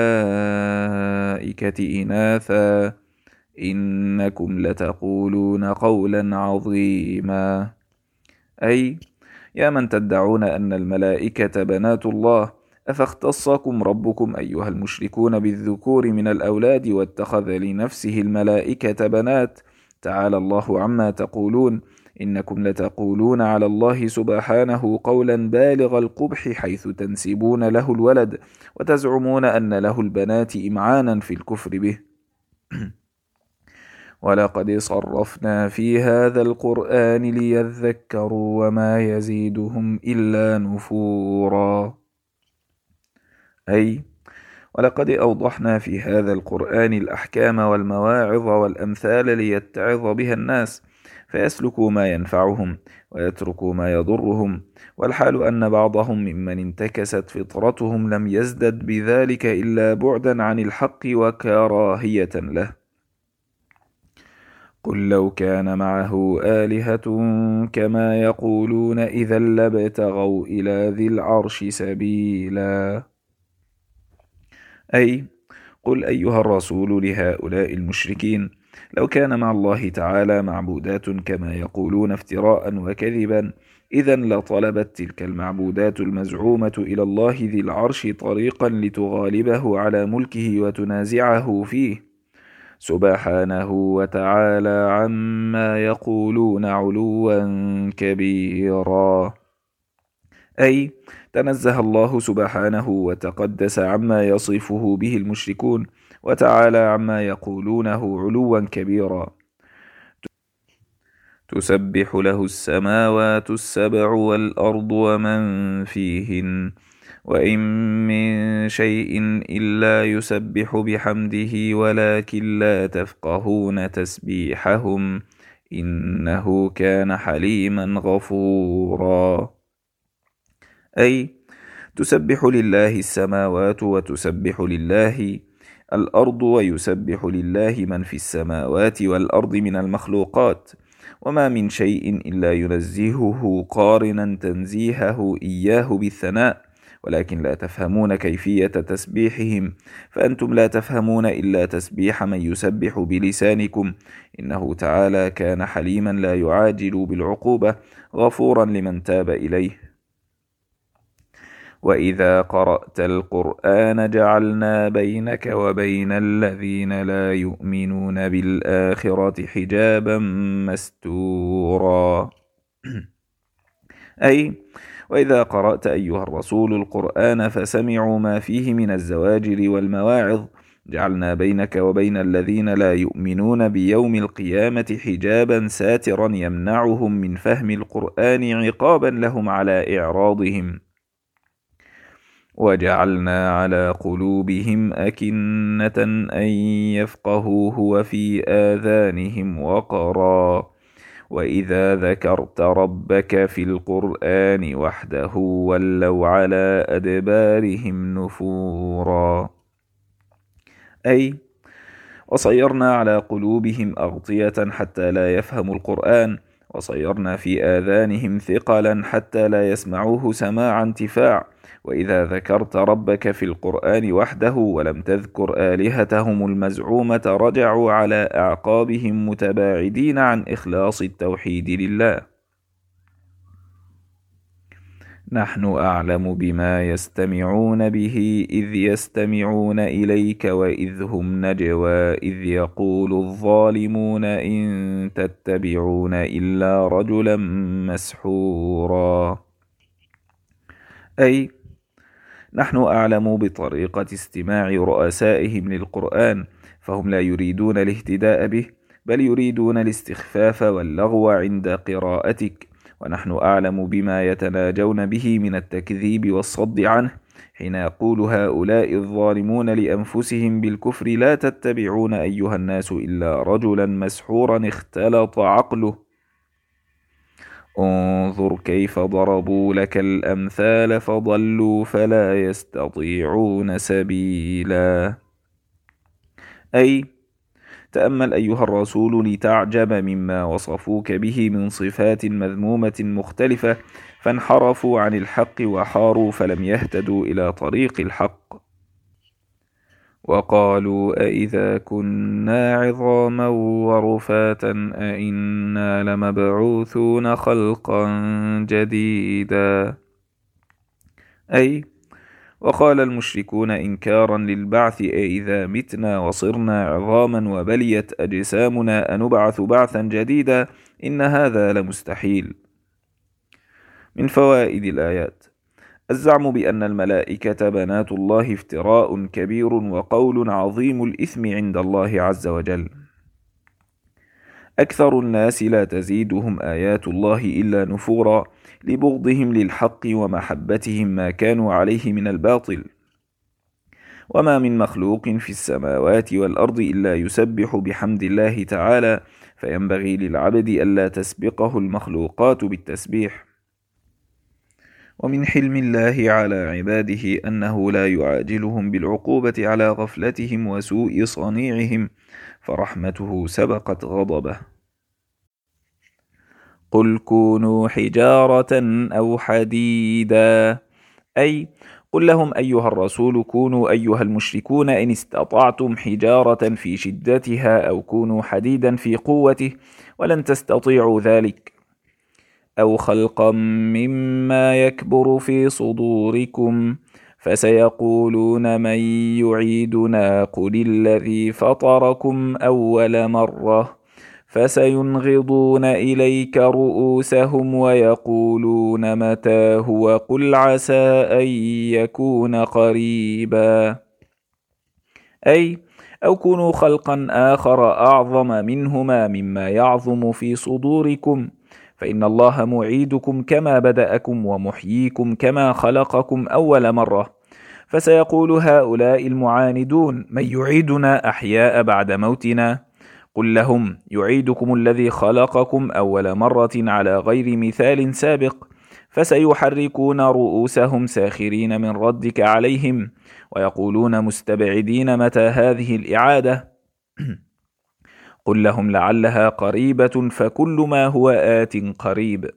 الملائكة إناثا إنكم لتقولون قولا عظيما. أي يا من تدعون أن الملائكة بنات الله، أفاختصكم ربكم أيها المشركون بالذكور من الأولاد واتخذ لنفسه الملائكة بنات؟ تعالى الله عما تقولون، إنكم لتقولون على الله سبحانه قولا بالغ القبح حيث تنسبون له الولد وتزعمون أن له البنات إمعانا في الكفر به. ولقد صرفنا في هذا القرآن ليذكروا وما يزيدهم إلا نفورا. أي ولقد أوضحنا في هذا القرآن الأحكام والمواعظ والأمثال ليتعظ بها الناس، فيسلكوا ما ينفعهم ويتركوا ما يضرهم، والحال أن بعضهم ممن انتكست فطرتهم لم يزدد بذلك إلا بعدا عن الحق وكراهية له. قل لو كان معه آلهة كما يقولون إذا لابتغوا إلى ذي العرش سبيلا. أي قل أيها الرسول لهؤلاء المشركين: لو كان مع الله تعالى معبودات كما يقولون افتراء وكذبا، إذن لطلبت تلك المعبودات المزعومة إلى الله ذي العرش طريقا لتغالبه على ملكه وتنازعه فيه، سبحانه وتعالى عما يقولون علوا كبيرا. أي تنزه الله سبحانه وتقدس عما يصفه به المشركون، وتعالى عما يقولونه علوا كبيرا. تسبح له السماوات السبع والأرض ومن فيهن، وإن من شيء إلا يسبح بحمده ولكن لا تفقهون تسبيحهم إنه كان حليما غفورا. أي تسبح لله السماوات وتسبح لله الأرض ويسبح لله من في السماوات والأرض من المخلوقات، وما من شيء إلا ينزهه قارنا تنزيهه إياه بالثناء، ولكن لا تفهمون كيفية تسبيحهم، فأنتم لا تفهمون إلا تسبيح من يسبح بلسانكم، إنه تعالى كان حليما لا يعاجل بالعقوبة، غفورا لمن تاب إليه. وإذا قرأت القرآن جعلنا بينك وبين الذين لا يؤمنون بالآخرة حجابا مستورا. أي وإذا قرأت أيها الرسول القرآن فسمعوا ما فيه من الزواجر والمواعظ، جعلنا بينك وبين الذين لا يؤمنون بيوم القيامة حجابا ساترا يمنعهم من فهم القرآن عقابا لهم على إعراضهم. وجعلنا على قلوبهم أكنة أن يفقهوه وفي آذانهم وقرا، وإذا ذكرت ربك في القرآن وحده ولوا على أدبارهم نفورا. أي وصيرنا على قلوبهم أغطية حتى لا يفهموا القرآن، وصيرنا في آذانهم ثقلا حتى لا يسمعوه سماع انتفاع. وإذا ذكرت ربك في القرآن وحده ولم تذكر آلهتهم المزعومة رجعوا على أعقابهم متباعدين عن إخلاص التوحيد لله. نحن أعلم بما يستمعون به إذ يستمعون إليك وإذ هم نجوى إذ يقول الظالمون إن تتبعون إلا رجلا مسحورا. أي نحن أعلم بطريقة استماع رؤسائهم للقرآن، فهم لا يريدون الاهتداء به، بل يريدون الاستخفاف واللغو عند قراءتك، ونحن أعلم بما يتناجون به من التكذيب والصد عنه، حين يقول هؤلاء الظالمون لأنفسهم بالكفر لا تتبعون أيها الناس إلا رجلا مسحورا اختلط عقله. انظر كيف ضربوا لك الأمثال فضلوا فلا يستطيعون سبيلا. أي تأمل أيها الرسول لتعجب مما وصفوك به من صفات مذمومة مختلفة، فانحرفوا عن الحق وحاروا فلم يهتدوا إلى طريق الحق. وقالوا أئذا كنا عظاما ورفاتا أئنا لمبعوثون خلقا جديدا. أي وقال المشركون إنكارا للبعث أئذا متنا وصرنا عظاما وبليت أجسامنا أنبعث بعثا جديدا إن هذا لمستحيل. من فوائد الآيات: الزعم بأن الملائكة بنات الله افتراء كبير وقول عظيم الإثم عند الله عز وجل. أكثر الناس لا تزيدهم آيات الله إلا نفورا لبغضهم للحق ومحبتهم ما كانوا عليه من الباطل. وما من مخلوق في السماوات والأرض إلا يسبح بحمد الله تعالى، فينبغي للعبد ألا تسبقه المخلوقات بالتسبيح. ومن حلم الله على عباده أنه لا يعاجلهم بالعقوبة على غفلتهم وسوء صنيعهم، فرحمته سبقت غضبه. قل كونوا حجارة أو حديدا، أي قل لهم أيها الرسول كونوا أيها المشركون إن استطعتم حجارة في شدتها أو كونوا حديدا في قوته ولن تستطيعوا ذلك، أو خلقا مما يكبر في صدوركم فسيقولون من يعيدنا قل الذي فطركم أول مرة فسينغضون إليك رؤوسهم ويقولون متى هو قل عسى أن يكون قريبا، أي أو كونوا خلقا آخر أعظم منهما مما يعظم في صدوركم فإن الله معيدكم كما بدأكم ومحييكم كما خلقكم أول مرة. فسيقول هؤلاء المعاندون من يعيدنا أحياء بعد موتنا؟ قل لهم يعيدكم الذي خلقكم أول مرة على غير مثال سابق، فسيحركون رؤوسهم ساخرين من ردك عليهم ويقولون مستبعدين متى هذه الإعادة. قل لهم لعلها قريبة فكل ما هو آت قريب.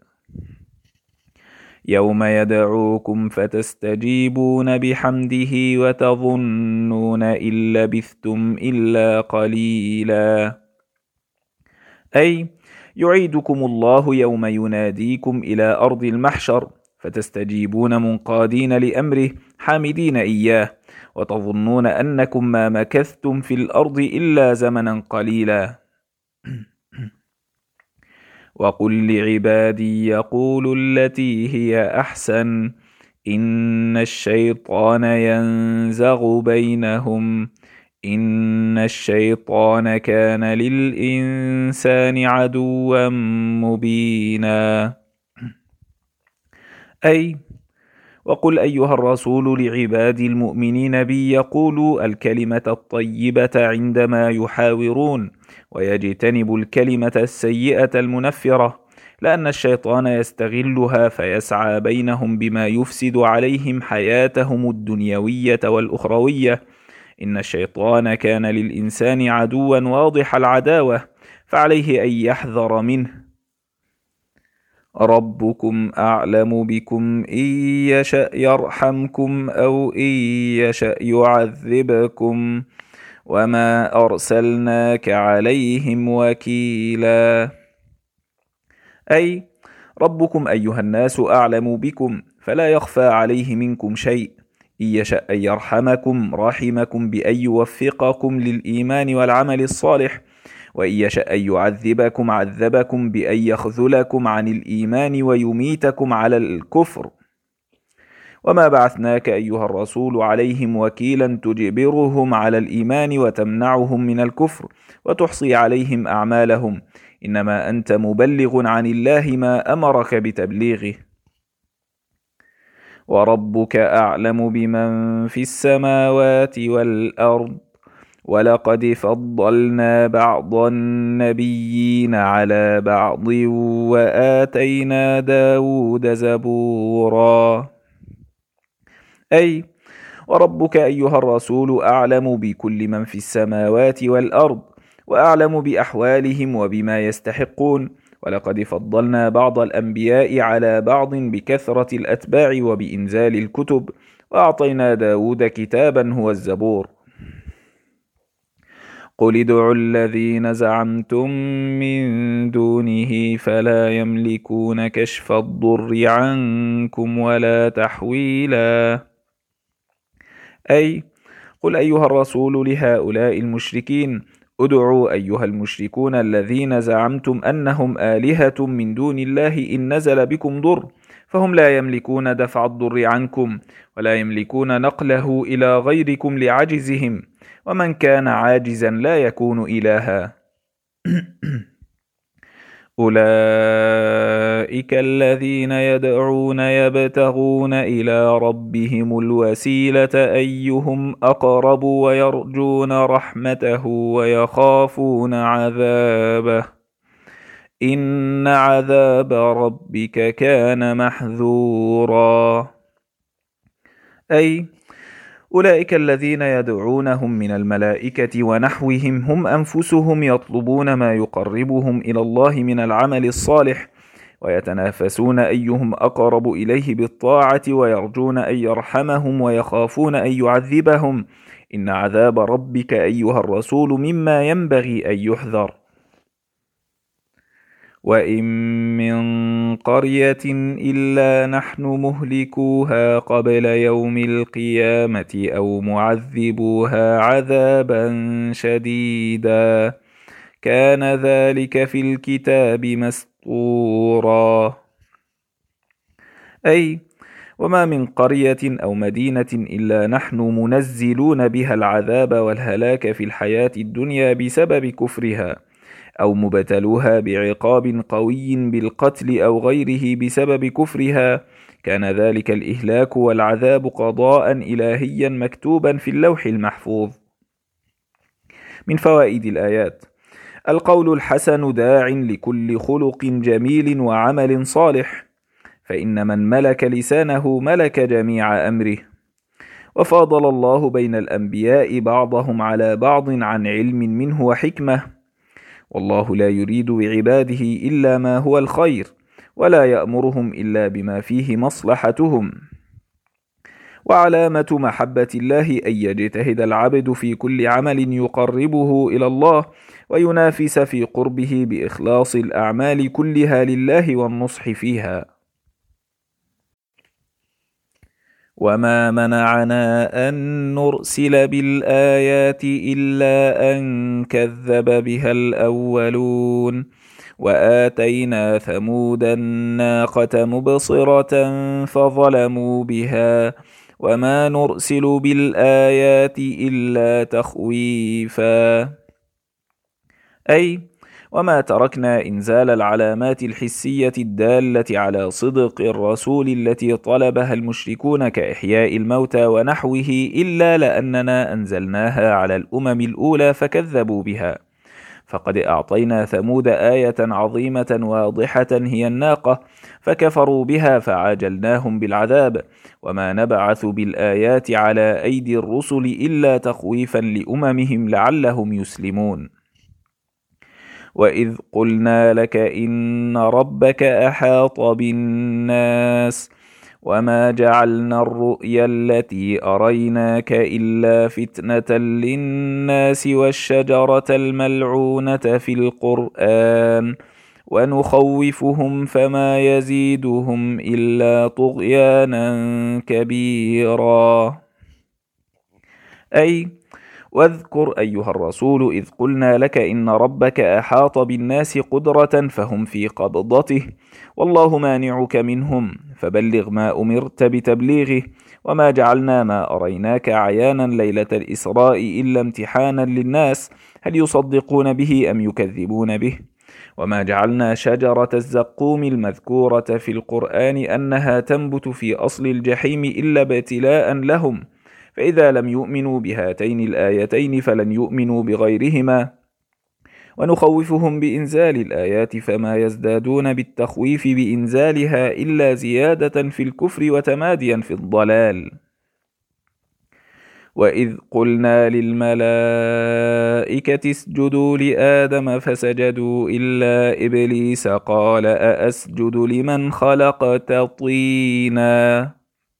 يوم يدعوكم فتستجيبون بحمده وتظنون إن لبثتم إلا قليلا، أي يعيدكم الله يوم يناديكم إلى أرض المحشر فتستجيبون منقادين لأمره حامدين إياه وتظنون أنكم ما مكثتم في الأرض إلا زمنا قليلا. وقل لعبادي يقولوا التي هي أحسن إن الشيطان ينزغ بينهم إن الشيطان كان للإنسان عدوا مبينا، أي وقل أيها الرسول لعبادي المؤمنين بي يقولوا الكلمة الطيبة عندما يحاورون ويجتنب الكلمة السيئة المنفرة، لأن الشيطان يستغلها فيسعى بينهم بما يفسد عليهم حياتهم الدنيوية والأخروية. إن الشيطان كان للإنسان عدوا واضح العداوة فعليه أن يحذر منه. ربكم أعلم بكم إن يشأ يرحمكم أو إن يشأ يعذبكم وما أرسلناك عليهم وكيلا، أي ربكم أيها الناس أعلم بكم فلا يخفى عليه منكم شيء، إن يشأ أن يرحمكم رحمكم بأن يوفقكم للإيمان والعمل الصالح، وإن يشأ أن يعذبكم عذبكم بأن يخذلكم عن الإيمان ويميتكم على الكفر. وما بعثناك أيها الرسول عليهم وكيلا تجبرهم على الإيمان وتمنعهم من الكفر وتحصي عليهم أعمالهم، إنما أنت مبلغ عن الله ما أمرك بتبليغه. وربك أعلم بمن في السماوات والأرض ولقد فضلنا بعض النبيين على بعض وآتينا داود زبورا، أي وربك أيها الرسول أعلم بكل من في السماوات والأرض وأعلم بأحوالهم وبما يستحقون، ولقد فضلنا بعض الأنبياء على بعض بكثرة الأتباع وبإنزال الكتب، وأعطينا داود كتابا هو الزبور. قل ادعوا الذين زعمتم من دونه فلا يملكون كشف الضر عنكم ولا تحويلا، أي قل أيها الرسول لهؤلاء المشركين ادعوا أيها المشركون الذين زعمتم أنهم آلهة من دون الله إن نزل بكم ضر فهم لا يملكون دفع الضر عنكم ولا يملكون نقله إلى غيركم لعجزهم، ومن كان عاجزا لا يكون إلها. أولئك الذين يدعون يبتغون إلى ربهم الوسيلة أيهم أقرب ويرجون رحمته ويخافون عذابه إن عذاب ربك كان محذورا، أي أولئك الذين يدعونهم من الملائكة ونحوهم هم أنفسهم يطلبون ما يقربهم إلى الله من العمل الصالح، ويتنافسون أيهم أقرب إليه بالطاعة، ويرجون أن يرحمهم ويخافون أن يعذبهم. إن عذاب ربك أيها الرسول مما ينبغي أن يحذر. وإن من قرية إلا نحن مهلكوها قبل يوم القيامة أو معذبوها عذابا شديدا كان ذلك في الكتاب مسطورا. أي وما من قرية أو مدينة إلا نحن منزلون بها العذاب والهلاك في الحياة الدنيا بسبب كفرها، أو مبتلوها بعقاب قوي بالقتل أو غيره بسبب كفرها، كان ذلك الإهلاك والعذاب قضاء إلهيا مكتوبا في اللوح المحفوظ. من فوائد الآيات: القول الحسن داع لكل خلق جميل وعمل صالح، فإن من ملك لسانه ملك جميع أمره. وفاضل الله بين الأنبياء بعضهم على بعض عن علم منه وحكمة، والله لا يريد بعباده إلا ما هو الخير، ولا يأمرهم إلا بما فيه مصلحتهم. وعلامة محبة الله أن يجتهد العبد في كل عمل يقربه إلى الله، وينافس في قربه بإخلاص الأعمال كلها لله والنصح فيها. وما منعنا أن نرسل بالآيات إلا أن كذب بها الأولون، وآتينا ثمود الناقة مبصرة فظلموا بها، وما نرسل بالآيات إلا تخويفا. أي وما تركنا إنزال العلامات الحسية الدالة على صدق الرسول التي طلبها المشركون كإحياء الموتى ونحوه إلا لأننا أنزلناها على الأمم الأولى فكذبوا بها. فقد أعطينا ثمود آية عظيمة واضحة هي الناقة، فكفروا بها فعاجلناهم بالعذاب. وما نبعث بالآيات على أيدي الرسل إلا تخويفا لأممهم لعلهم يسلمون. وإذ قلنا لك إن ربك أحاط بالناس وما جعلنا الرؤيا التي أريناك إلا فتنة للناس والشجرة الملعونة في القرآن ونخوفهم فما يزيدهم إلا طغيانا كبيرا. أي واذكر أيها الرسول إذ قلنا لك إن ربك أحاط بالناس قدرة فهم في قبضته، والله مانعك منهم، فبلغ ما أمرت بتبليغه. وما جعلنا ما أريناك عيانا ليلة الإسراء إلا امتحانا للناس هل يصدقون به أم يكذبون به. وما جعلنا شجرة الزقوم المذكورة في القرآن أنها تنبت في أصل الجحيم إلا ابتلاء لهم، فإذا لم يؤمنوا بهاتين الآيتين فلن يؤمنوا بغيرهما. ونخوفهم بإنزال الآيات فما يزدادون بالتخويف بإنزالها إلا زيادة في الكفر وتماديا في الضلال. وإذ قلنا للملائكة اسجدوا لآدم فسجدوا إلا إبليس قال أأسجد لمن خلقت طينا.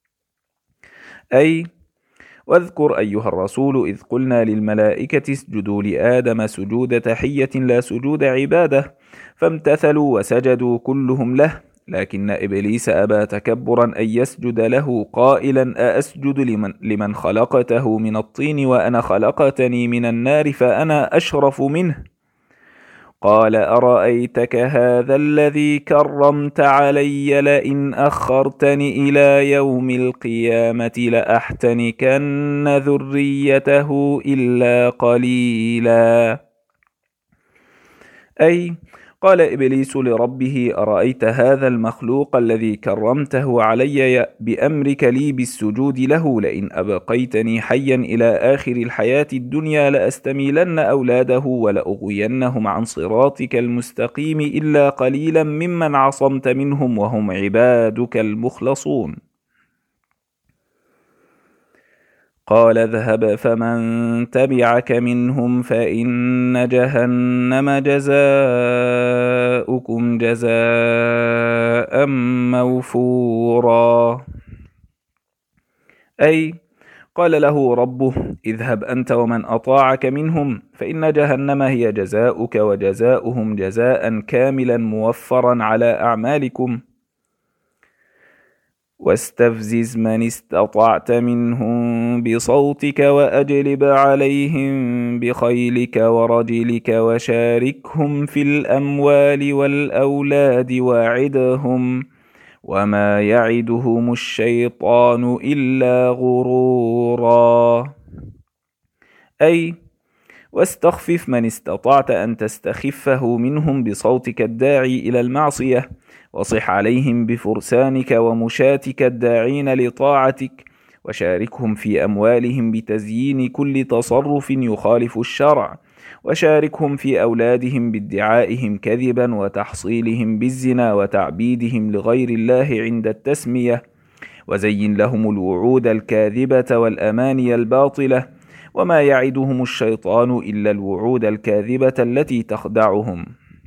أي واذكر أيها الرسول إذ قلنا للملائكة اسجدوا لآدم سجود تحية لا سجود عبادة، فامتثلوا وسجدوا كلهم له، لكن إبليس أبى تكبرا أن يسجد له قائلا أأسجد لمن, لمن خلقته من الطين وأنا خلقتني من النار فأنا أشرف منه. قال أرأيتك هذا الذي كرمت علي لئن أخرتني إلى يوم القيامة لأحتنكن ذريته إلا قليلا. أي قال إبليس لربه أرأيت هذا المخلوق الذي كرمته علي بأمرك لي بالسجود له لئن أبقيتني حيا إلى آخر الحياة الدنيا لأستميلن أولاده ولأغوينهم عن صراطك المستقيم إلا قليلا ممن عصمت منهم وهم عبادك المخلصون. قال اذهب فمن تبعك منهم فإن جهنم جزاؤكم جزاء موفورا. أي قال له ربه اذهب أنت ومن أطاعك منهم فإن جهنم هي جزاؤك وجزاؤهم جزاء كاملا موفرا على أعمالكم. واستفزز من استطعت منهم بصوتك وأجلب عليهم بخيلك ورجلك وشاركهم في الأموال والأولاد وعدهم وما يعدهم الشيطان إلا غرورا. أي واستخفف من استطعت أن تستخفه منهم بصوتك الداعي إلى المعصية، وصح عليهم بفرسانك ومشاتك الداعين لطاعتك، وشاركهم في أموالهم بتزيين كل تصرف يخالف الشرع، وشاركهم في أولادهم بادعائهم كذبا وتحصيلهم بالزنا وتعبيدهم لغير الله عند التسمية، وزين لهم الوعود الكاذبة والأماني الباطلة، وما يعدهم الشيطان إلا الوعود الكاذبة التي تخدعهم.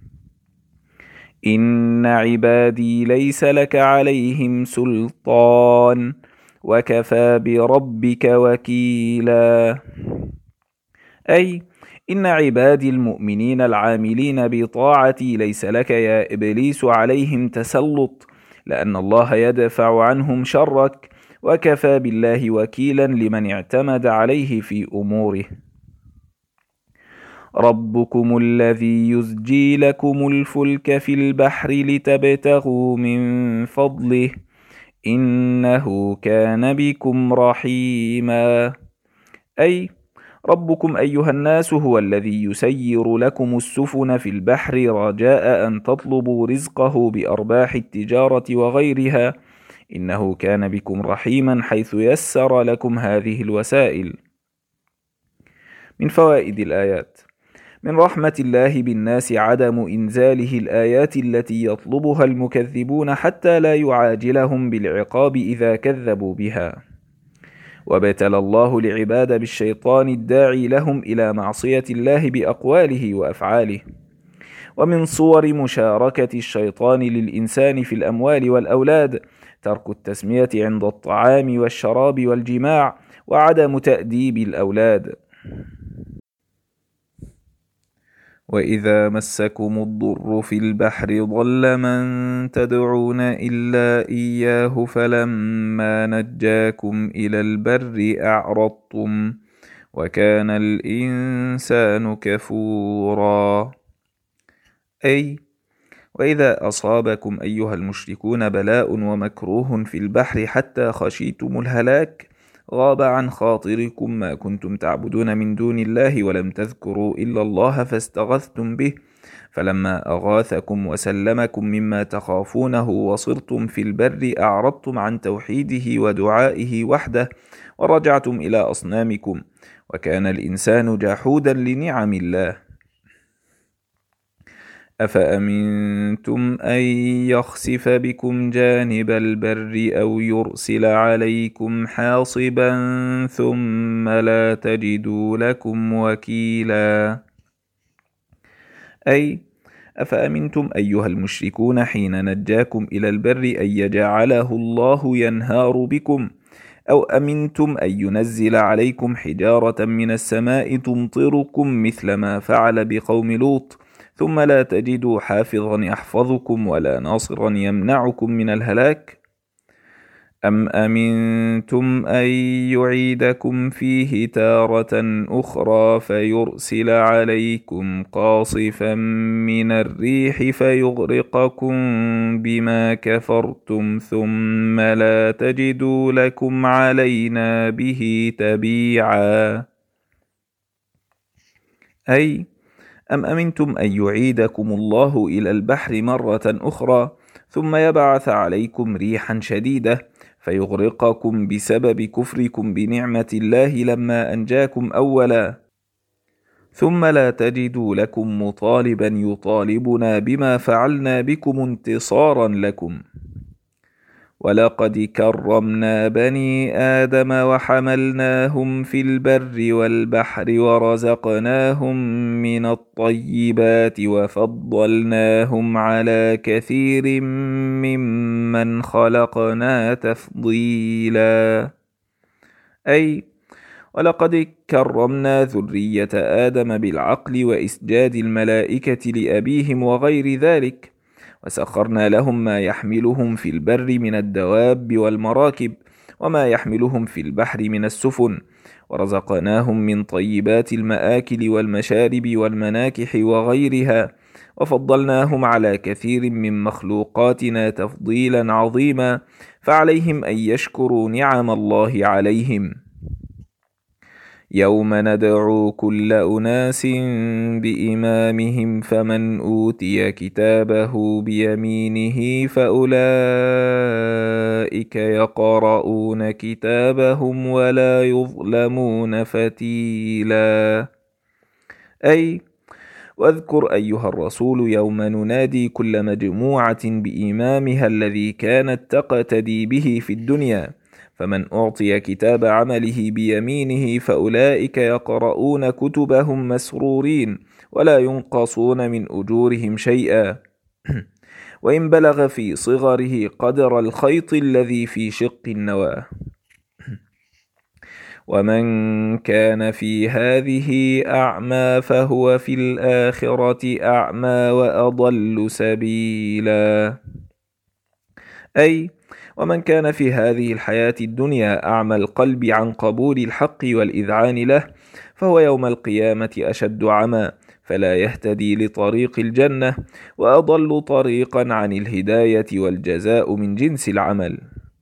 إن عبادي ليس لك عليهم سلطان وكفى بربك وكيلا. أي إن عبادي المؤمنين العاملين بطاعتي ليس لك يا إبليس عليهم تسلط، لأن الله يدفع عنهم شرك، وكفى بالله وكيلا لمن اعتمد عليه في أموره. ربكم الذي يزجي لكم الفلك في البحر لتبتغوا من فضله إنه كان بكم رحيما. أي ربكم أيها الناس هو الذي يسير لكم السفن في البحر رجاء أن تطلبوا رزقه بأرباح التجارة وغيرها، إنه كان بكم رحيما حيث يسر لكم هذه الوسائل. من فوائد الآيات: من رحمة الله بالناس عدم إنزاله الآيات التي يطلبها المكذبون حتى لا يعاجلهم بالعقاب إذا كذبوا بها. وابتلى الله العباد بالشيطان الداعي لهم إلى معصية الله بأقواله وأفعاله. ومن صور مشاركة الشيطان للإنسان في الأموال والأولاد ترك التسمية عند الطعام والشراب والجماع، وعدم تأديب الأولاد. وإذا مسكم الضر في البحر ضل من تدعون إلا إياه فلما نجاكم إلى البر أعرضتم وكان الإنسان كفورا. أي وإذا أصابكم أيها المشركون بلاء ومكروه في البحر حتى خشيتم الهلاك غاب عن خاطركم ما كنتم تعبدون من دون الله ولم تذكروا إلا الله فاستغثتم به فلما أغاثكم وسلمكم مما تخافونه وصرتم في البر أعرضتم عن توحيده ودعائه وحده ورجعتم إلى أصنامكم وكان الإنسان جحودا لنعم الله. أفأمنتم أن يخسف بكم جانب البر أو يرسل عليكم حاصبا ثم لا تجدوا لكم وكيلا. أي أفأمنتم أيها المشركون حين نجاكم إلى البر أن يجعله الله ينهار بكم، أو أمنتم أن ينزل عليكم حجارة من السماء تمطركم مثل ما فعل بقوم لوط ثم لا تجدوا حافظا يحفظكم ولا ناصرا يمنعكم من الهلاك؟ أم أمنتم أن يعيدكم فيه تارة أخرى فيرسل عليكم قاصفا من الريح فيغرقكم بما كفرتم ثم لا تجدوا لكم علينا به تبيعا. أي أم أمنتم أن يعيدكم الله إلى البحر مرة أخرى ثم يبعث عليكم ريحا شديدة فيغرقكم بسبب كفركم بنعمة الله لما أنجاكم أولا ثم لا تجدوا لكم مطالبا يطالبنا بما فعلنا بكم انتصارا لكم. ولقد كرمنا بني آدم وحملناهم في البر والبحر ورزقناهم من الطيبات وفضلناهم على كثير ممن خلقنا تفضيلا. أي ولقد كرمنا ذرية آدم بالعقل وإسجاد الملائكة لأبيهم وغير ذلك، وسخرنا لهم ما يحملهم في البر من الدواب والمراكب وما يحملهم في البحر من السفن، ورزقناهم من طيبات المآكل والمشارب والمناكح وغيرها، وفضلناهم على كثير من مخلوقاتنا تفضيلا عظيما، فعليهم أن يشكروا نعم الله عليهم. يوم ندعو كل أناس بإمامهم فمن أوتي كتابه بيمينه فأولئك يقرؤون كتابهم ولا يظلمون فتيلا. أي واذكر أيها الرسول يوم ننادي كل مجموعة بإمامها الذي كانت تقتدي به في الدنيا، فمن أعطي كتاب عمله بيمينه فأولئك يقرؤون كتبهم مسرورين ولا ينقصون من أجورهم شيئا، وإن بلغ في صغره قدر الخيط الذي في شق النواة. ومن كان في هذه أعمى فهو في الآخرة أعمى وأضل سبيلا. أي ومن كان في هذه الحياة الدنيا أعمى القلب عن قبول الحق والإذعان له، فهو يوم القيامة أشد عمى، فلا يهتدي لطريق الجنة، وأضل طريقا عن الهداية والجزاء من جنس العمل.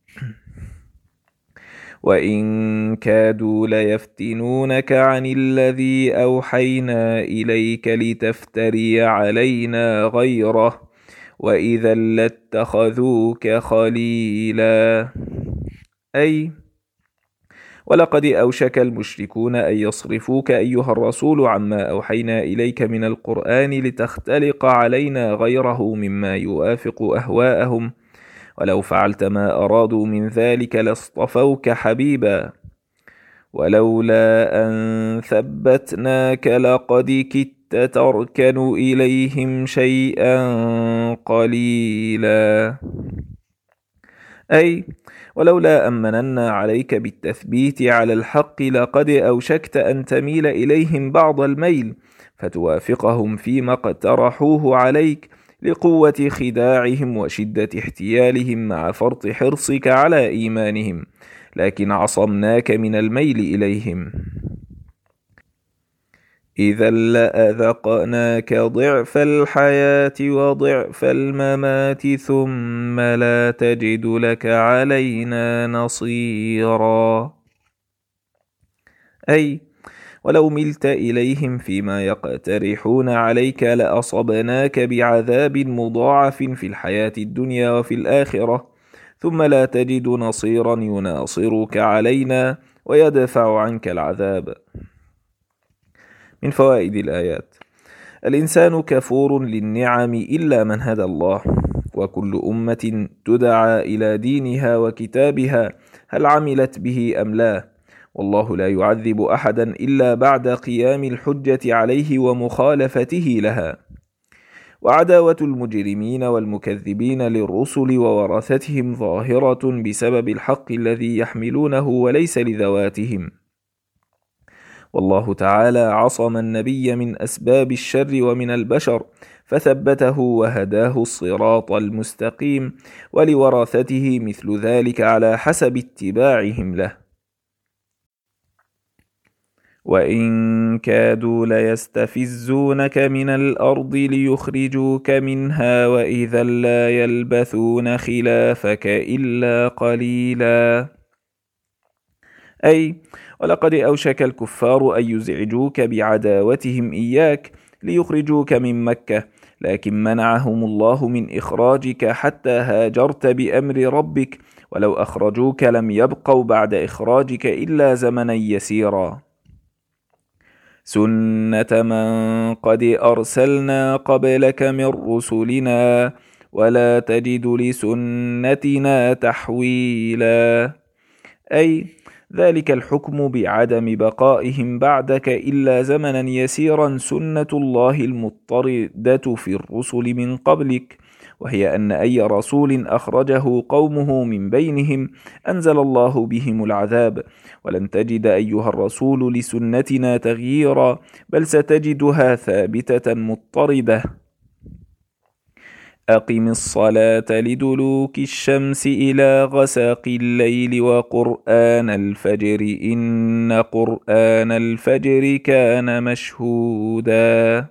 وإن كادوا ليفتنونك عن الذي أوحينا إليك لتفتري علينا غيره، وإذا لاتخذوك خليلا. أي ولقد أوشك المشركون أن يصرفوك أيها الرسول عما أوحينا إليك من القرآن لتختلق علينا غيره مما يوافق أهواءهم، ولو فعلت ما أرادوا من ذلك لاصطفوك حبيبا، ولولا أن ثبتناك لقد كدت تركن إليهم شيئا قليلا. أي ولولا أن مننا عليك بالتثبيت على الحق لقد أوشكت أن تميل إليهم بعض الميل، فتوافقهم فيما اقترحوه عليك لقوة خداعهم وشدة احتيالهم مع فرط حرصك على إيمانهم، لكن عصمناك من الميل إليهم. إذا لأذقناك ضعف الحياة وضعف الممات ثم لا تجد لك علينا نصيرا. أي ولو ملت إليهم فيما يقترحون عليك لأصبناك بعذاب مضاعف في الحياة الدنيا وفي الآخرة، ثم لا تجد نصيرا يناصرك علينا ويدفع عنك العذاب. من فوائد الآيات: الإنسان كفور للنعم إلا من هدى الله، وكل أمة تدعى إلى دينها وكتابها هل عملت به أم لا، والله لا يعذب أحدا إلا بعد قيام الحجة عليه ومخالفته لها. وعداوة المجرمين والمكذبين للرسل وورثتهم ظاهرة بسبب الحق الذي يحملونه وليس لذواتهم، والله تعالى عصم النبي من أسباب الشر ومن البشر، فثبته وهداه الصراط المستقيم، ولورثته مثل ذلك على حسب اتباعهم له. وإن كادوا ليستفزونك من الأرض ليخرجوك منها وإذا لا يلبثون خلافك إلا قليلا. أي ولقد أوشك الكفار أن يزعجوك بعداوتهم إياك ليخرجوك من مكة، لكن منعهم الله من إخراجك حتى هاجرت بأمر ربك، ولو أخرجوك لم يبقوا بعد إخراجك إلا زمنا يسيرا. سنة من قد أرسلنا قبلك من رسلنا ولا تجد لسنتنا تحويلا. أي ذلك الحكم بعدم بقائهم بعدك إلا زمنا يسيرا سنة الله المضطردة في الرسل من قبلك، وهي أن أي رسول أخرجه قومه من بينهم أنزل الله بهم العذاب، ولن تجد أيها الرسول لسنتنا تغييرا، بل ستجدها ثابتة مضطردة. أقم الصلاة لدلوك الشمس إلى غساق الليل وقرآن الفجر إن قرآن الفجر كان مشهودا.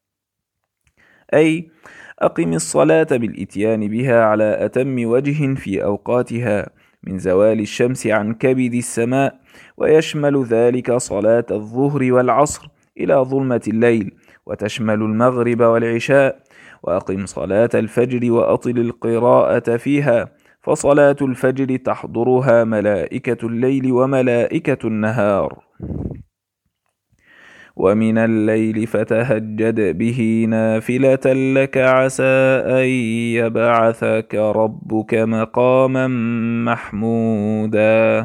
أي أقم الصلاة بالإتيان بها على أتم وجه في أوقاتها من زوال الشمس عن كبد السماء، ويشمل ذلك صلاة الظهر والعصر إلى ظلمة الليل، وتشمل المغرب والعشاء. وأقم صلاة الفجر وأطل القراءة فيها، فصلاة الفجر تحضرها ملائكة الليل وملائكة النهار. ومن الليل فتهجد به نافلة لك عسى أن يبعثك ربك مقاما محمودا.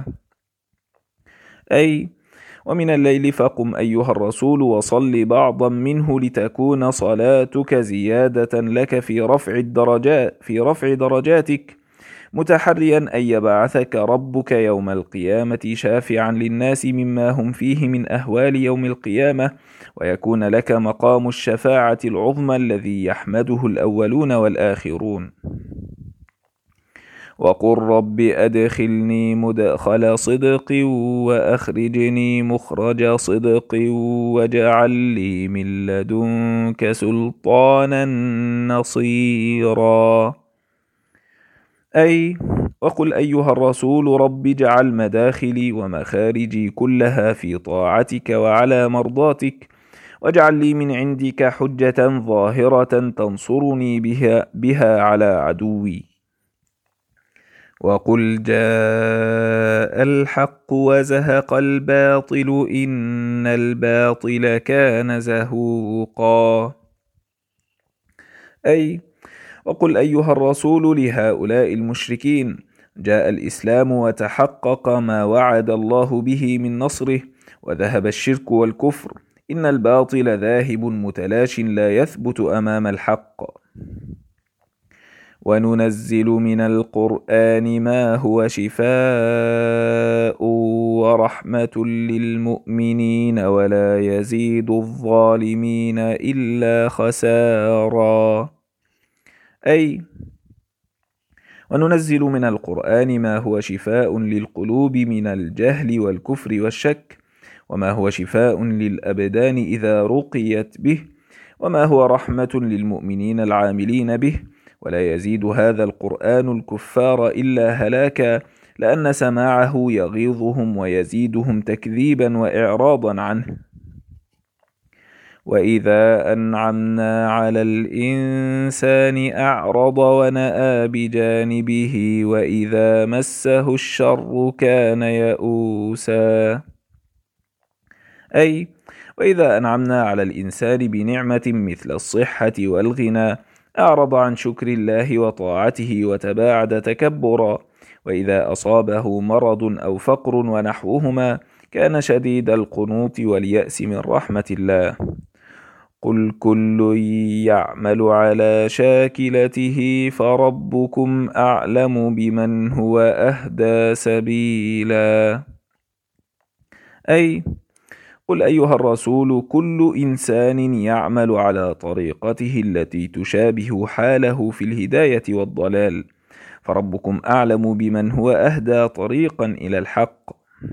أي ومن الليل فقم أيها الرسول وصل بعضا منه لتكون صلاتك زيادة لك في رفع الدرجات في رفع درجاتك، متحريا أن يبعثك ربك يوم القيامة شافعا للناس مما هم فيه من أهوال يوم القيامة، ويكون لك مقام الشفاعة العظمى الذي يحمده الأولون والآخرون. وقل رب أدخلني مدخل صدق وأخرجني مخرج صدق واجعل لي من لدنك سلطانا نصيرا. أي وقل أيها الرسول رب اجعل مداخلي ومخارجي كلها في طاعتك وعلى مرضاتك، واجعل لي من عندك حجة ظاهرة تنصرني بها, بها على عدوي. وقل جاء الحق وزهق الباطل إن الباطل كان زهوقا. أي وقل أيها الرسول لهؤلاء المشركين جاء الإسلام وتحقق ما وعد الله به من نصره، وذهب الشرك والكفر، إن الباطل ذاهب متلاش لا يثبت أمام الحق. وننزل من القرآن ما هو شفاء ورحمة للمؤمنين ولا يزيد الظالمين إلا خسارا. أي وننزل من القرآن ما هو شفاء للقلوب من الجهل والكفر والشك، وما هو شفاء للأبدان إذا رقيت به، وما هو رحمة للمؤمنين العاملين به، ولا يزيد هذا القرآن الكفار إلا هلاكا، لأن سماعه يغيظهم ويزيدهم تكذيبا وإعراضا عنه. وإذا أنعمنا على الإنسان أعرض ونأى بجانبه وإذا مسه الشر كان يئوسا. أي وإذا أنعمنا على الإنسان بنعمة مثل الصحة والغنى أعرض عن شكر الله وطاعته وتباعد تكبرا، وإذا أصابه مرض أو فقر ونحوهما كان شديد القنوط واليأس من رحمة الله. قل كل يعمل على شاكلته فربكم أعلم بمن هو أهدى سبيلا. أي قل أيها الرسول كل إنسان يعمل على طريقته التي تشابه حاله في الهداية والضلال، فربكم أعلم بمن هو أهدى طريقا إلى الحق.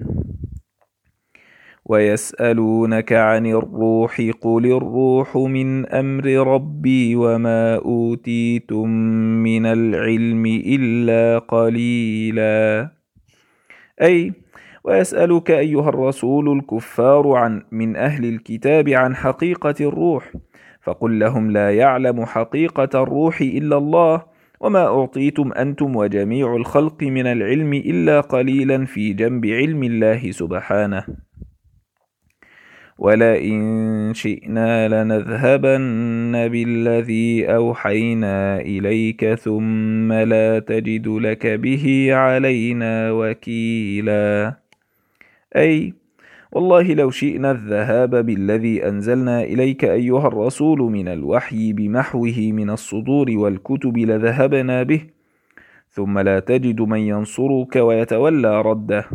ويسألونك عن الروح قل الروح من أمر ربي وما أوتيتم من العلم إلا قليلا. أي ويسألك أيها الرسول الكفار عن من أهل الكتاب عن حقيقة الروح، فقل لهم لا يعلم حقيقة الروح إلا الله، وما أعطيتم أنتم وجميع الخلق من العلم إلا قليلا في جنب علم الله سبحانه. ولئن شئنا لنذهبن بالذي أوحينا إليك ثم لا تجد لك به علينا وكيلا. أي والله لو شئنا الذهاب بالذي أنزلنا إليك أيها الرسول من الوحي بمحوه من الصدور والكتب لذهبنا به، ثم لا تجد من ينصرك ويتولى رده.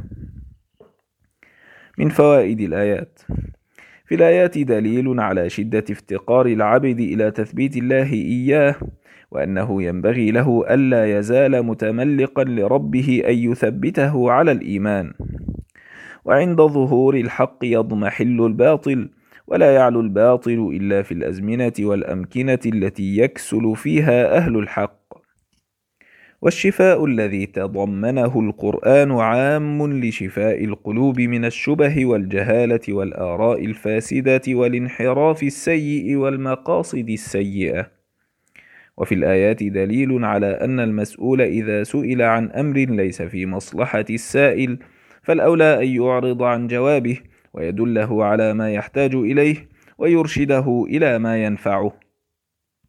من فوائد الآيات: في الآيات دليل على شدة افتقار العبد إلى تثبيت الله إياه، وأنه ينبغي له ألا يزال متملقا لربه أن يثبته على الإيمان. وعند ظهور الحق يضمحل الباطل، ولا يعلو الباطل إلا في الأزمنة والأمكنة التي يكسل فيها أهل الحق. والشفاء الذي تضمنه القرآن عام لشفاء القلوب من الشبه والجهالة والآراء الفاسدة والانحراف السيء والمقاصد السيئة. وفي الآيات دليل على أن المسؤول إذا سئل عن أمر ليس في مصلحة السائل فالأولى أن يعرض عن جوابه ويدله على ما يحتاج إليه ويرشده إلى ما ينفعه.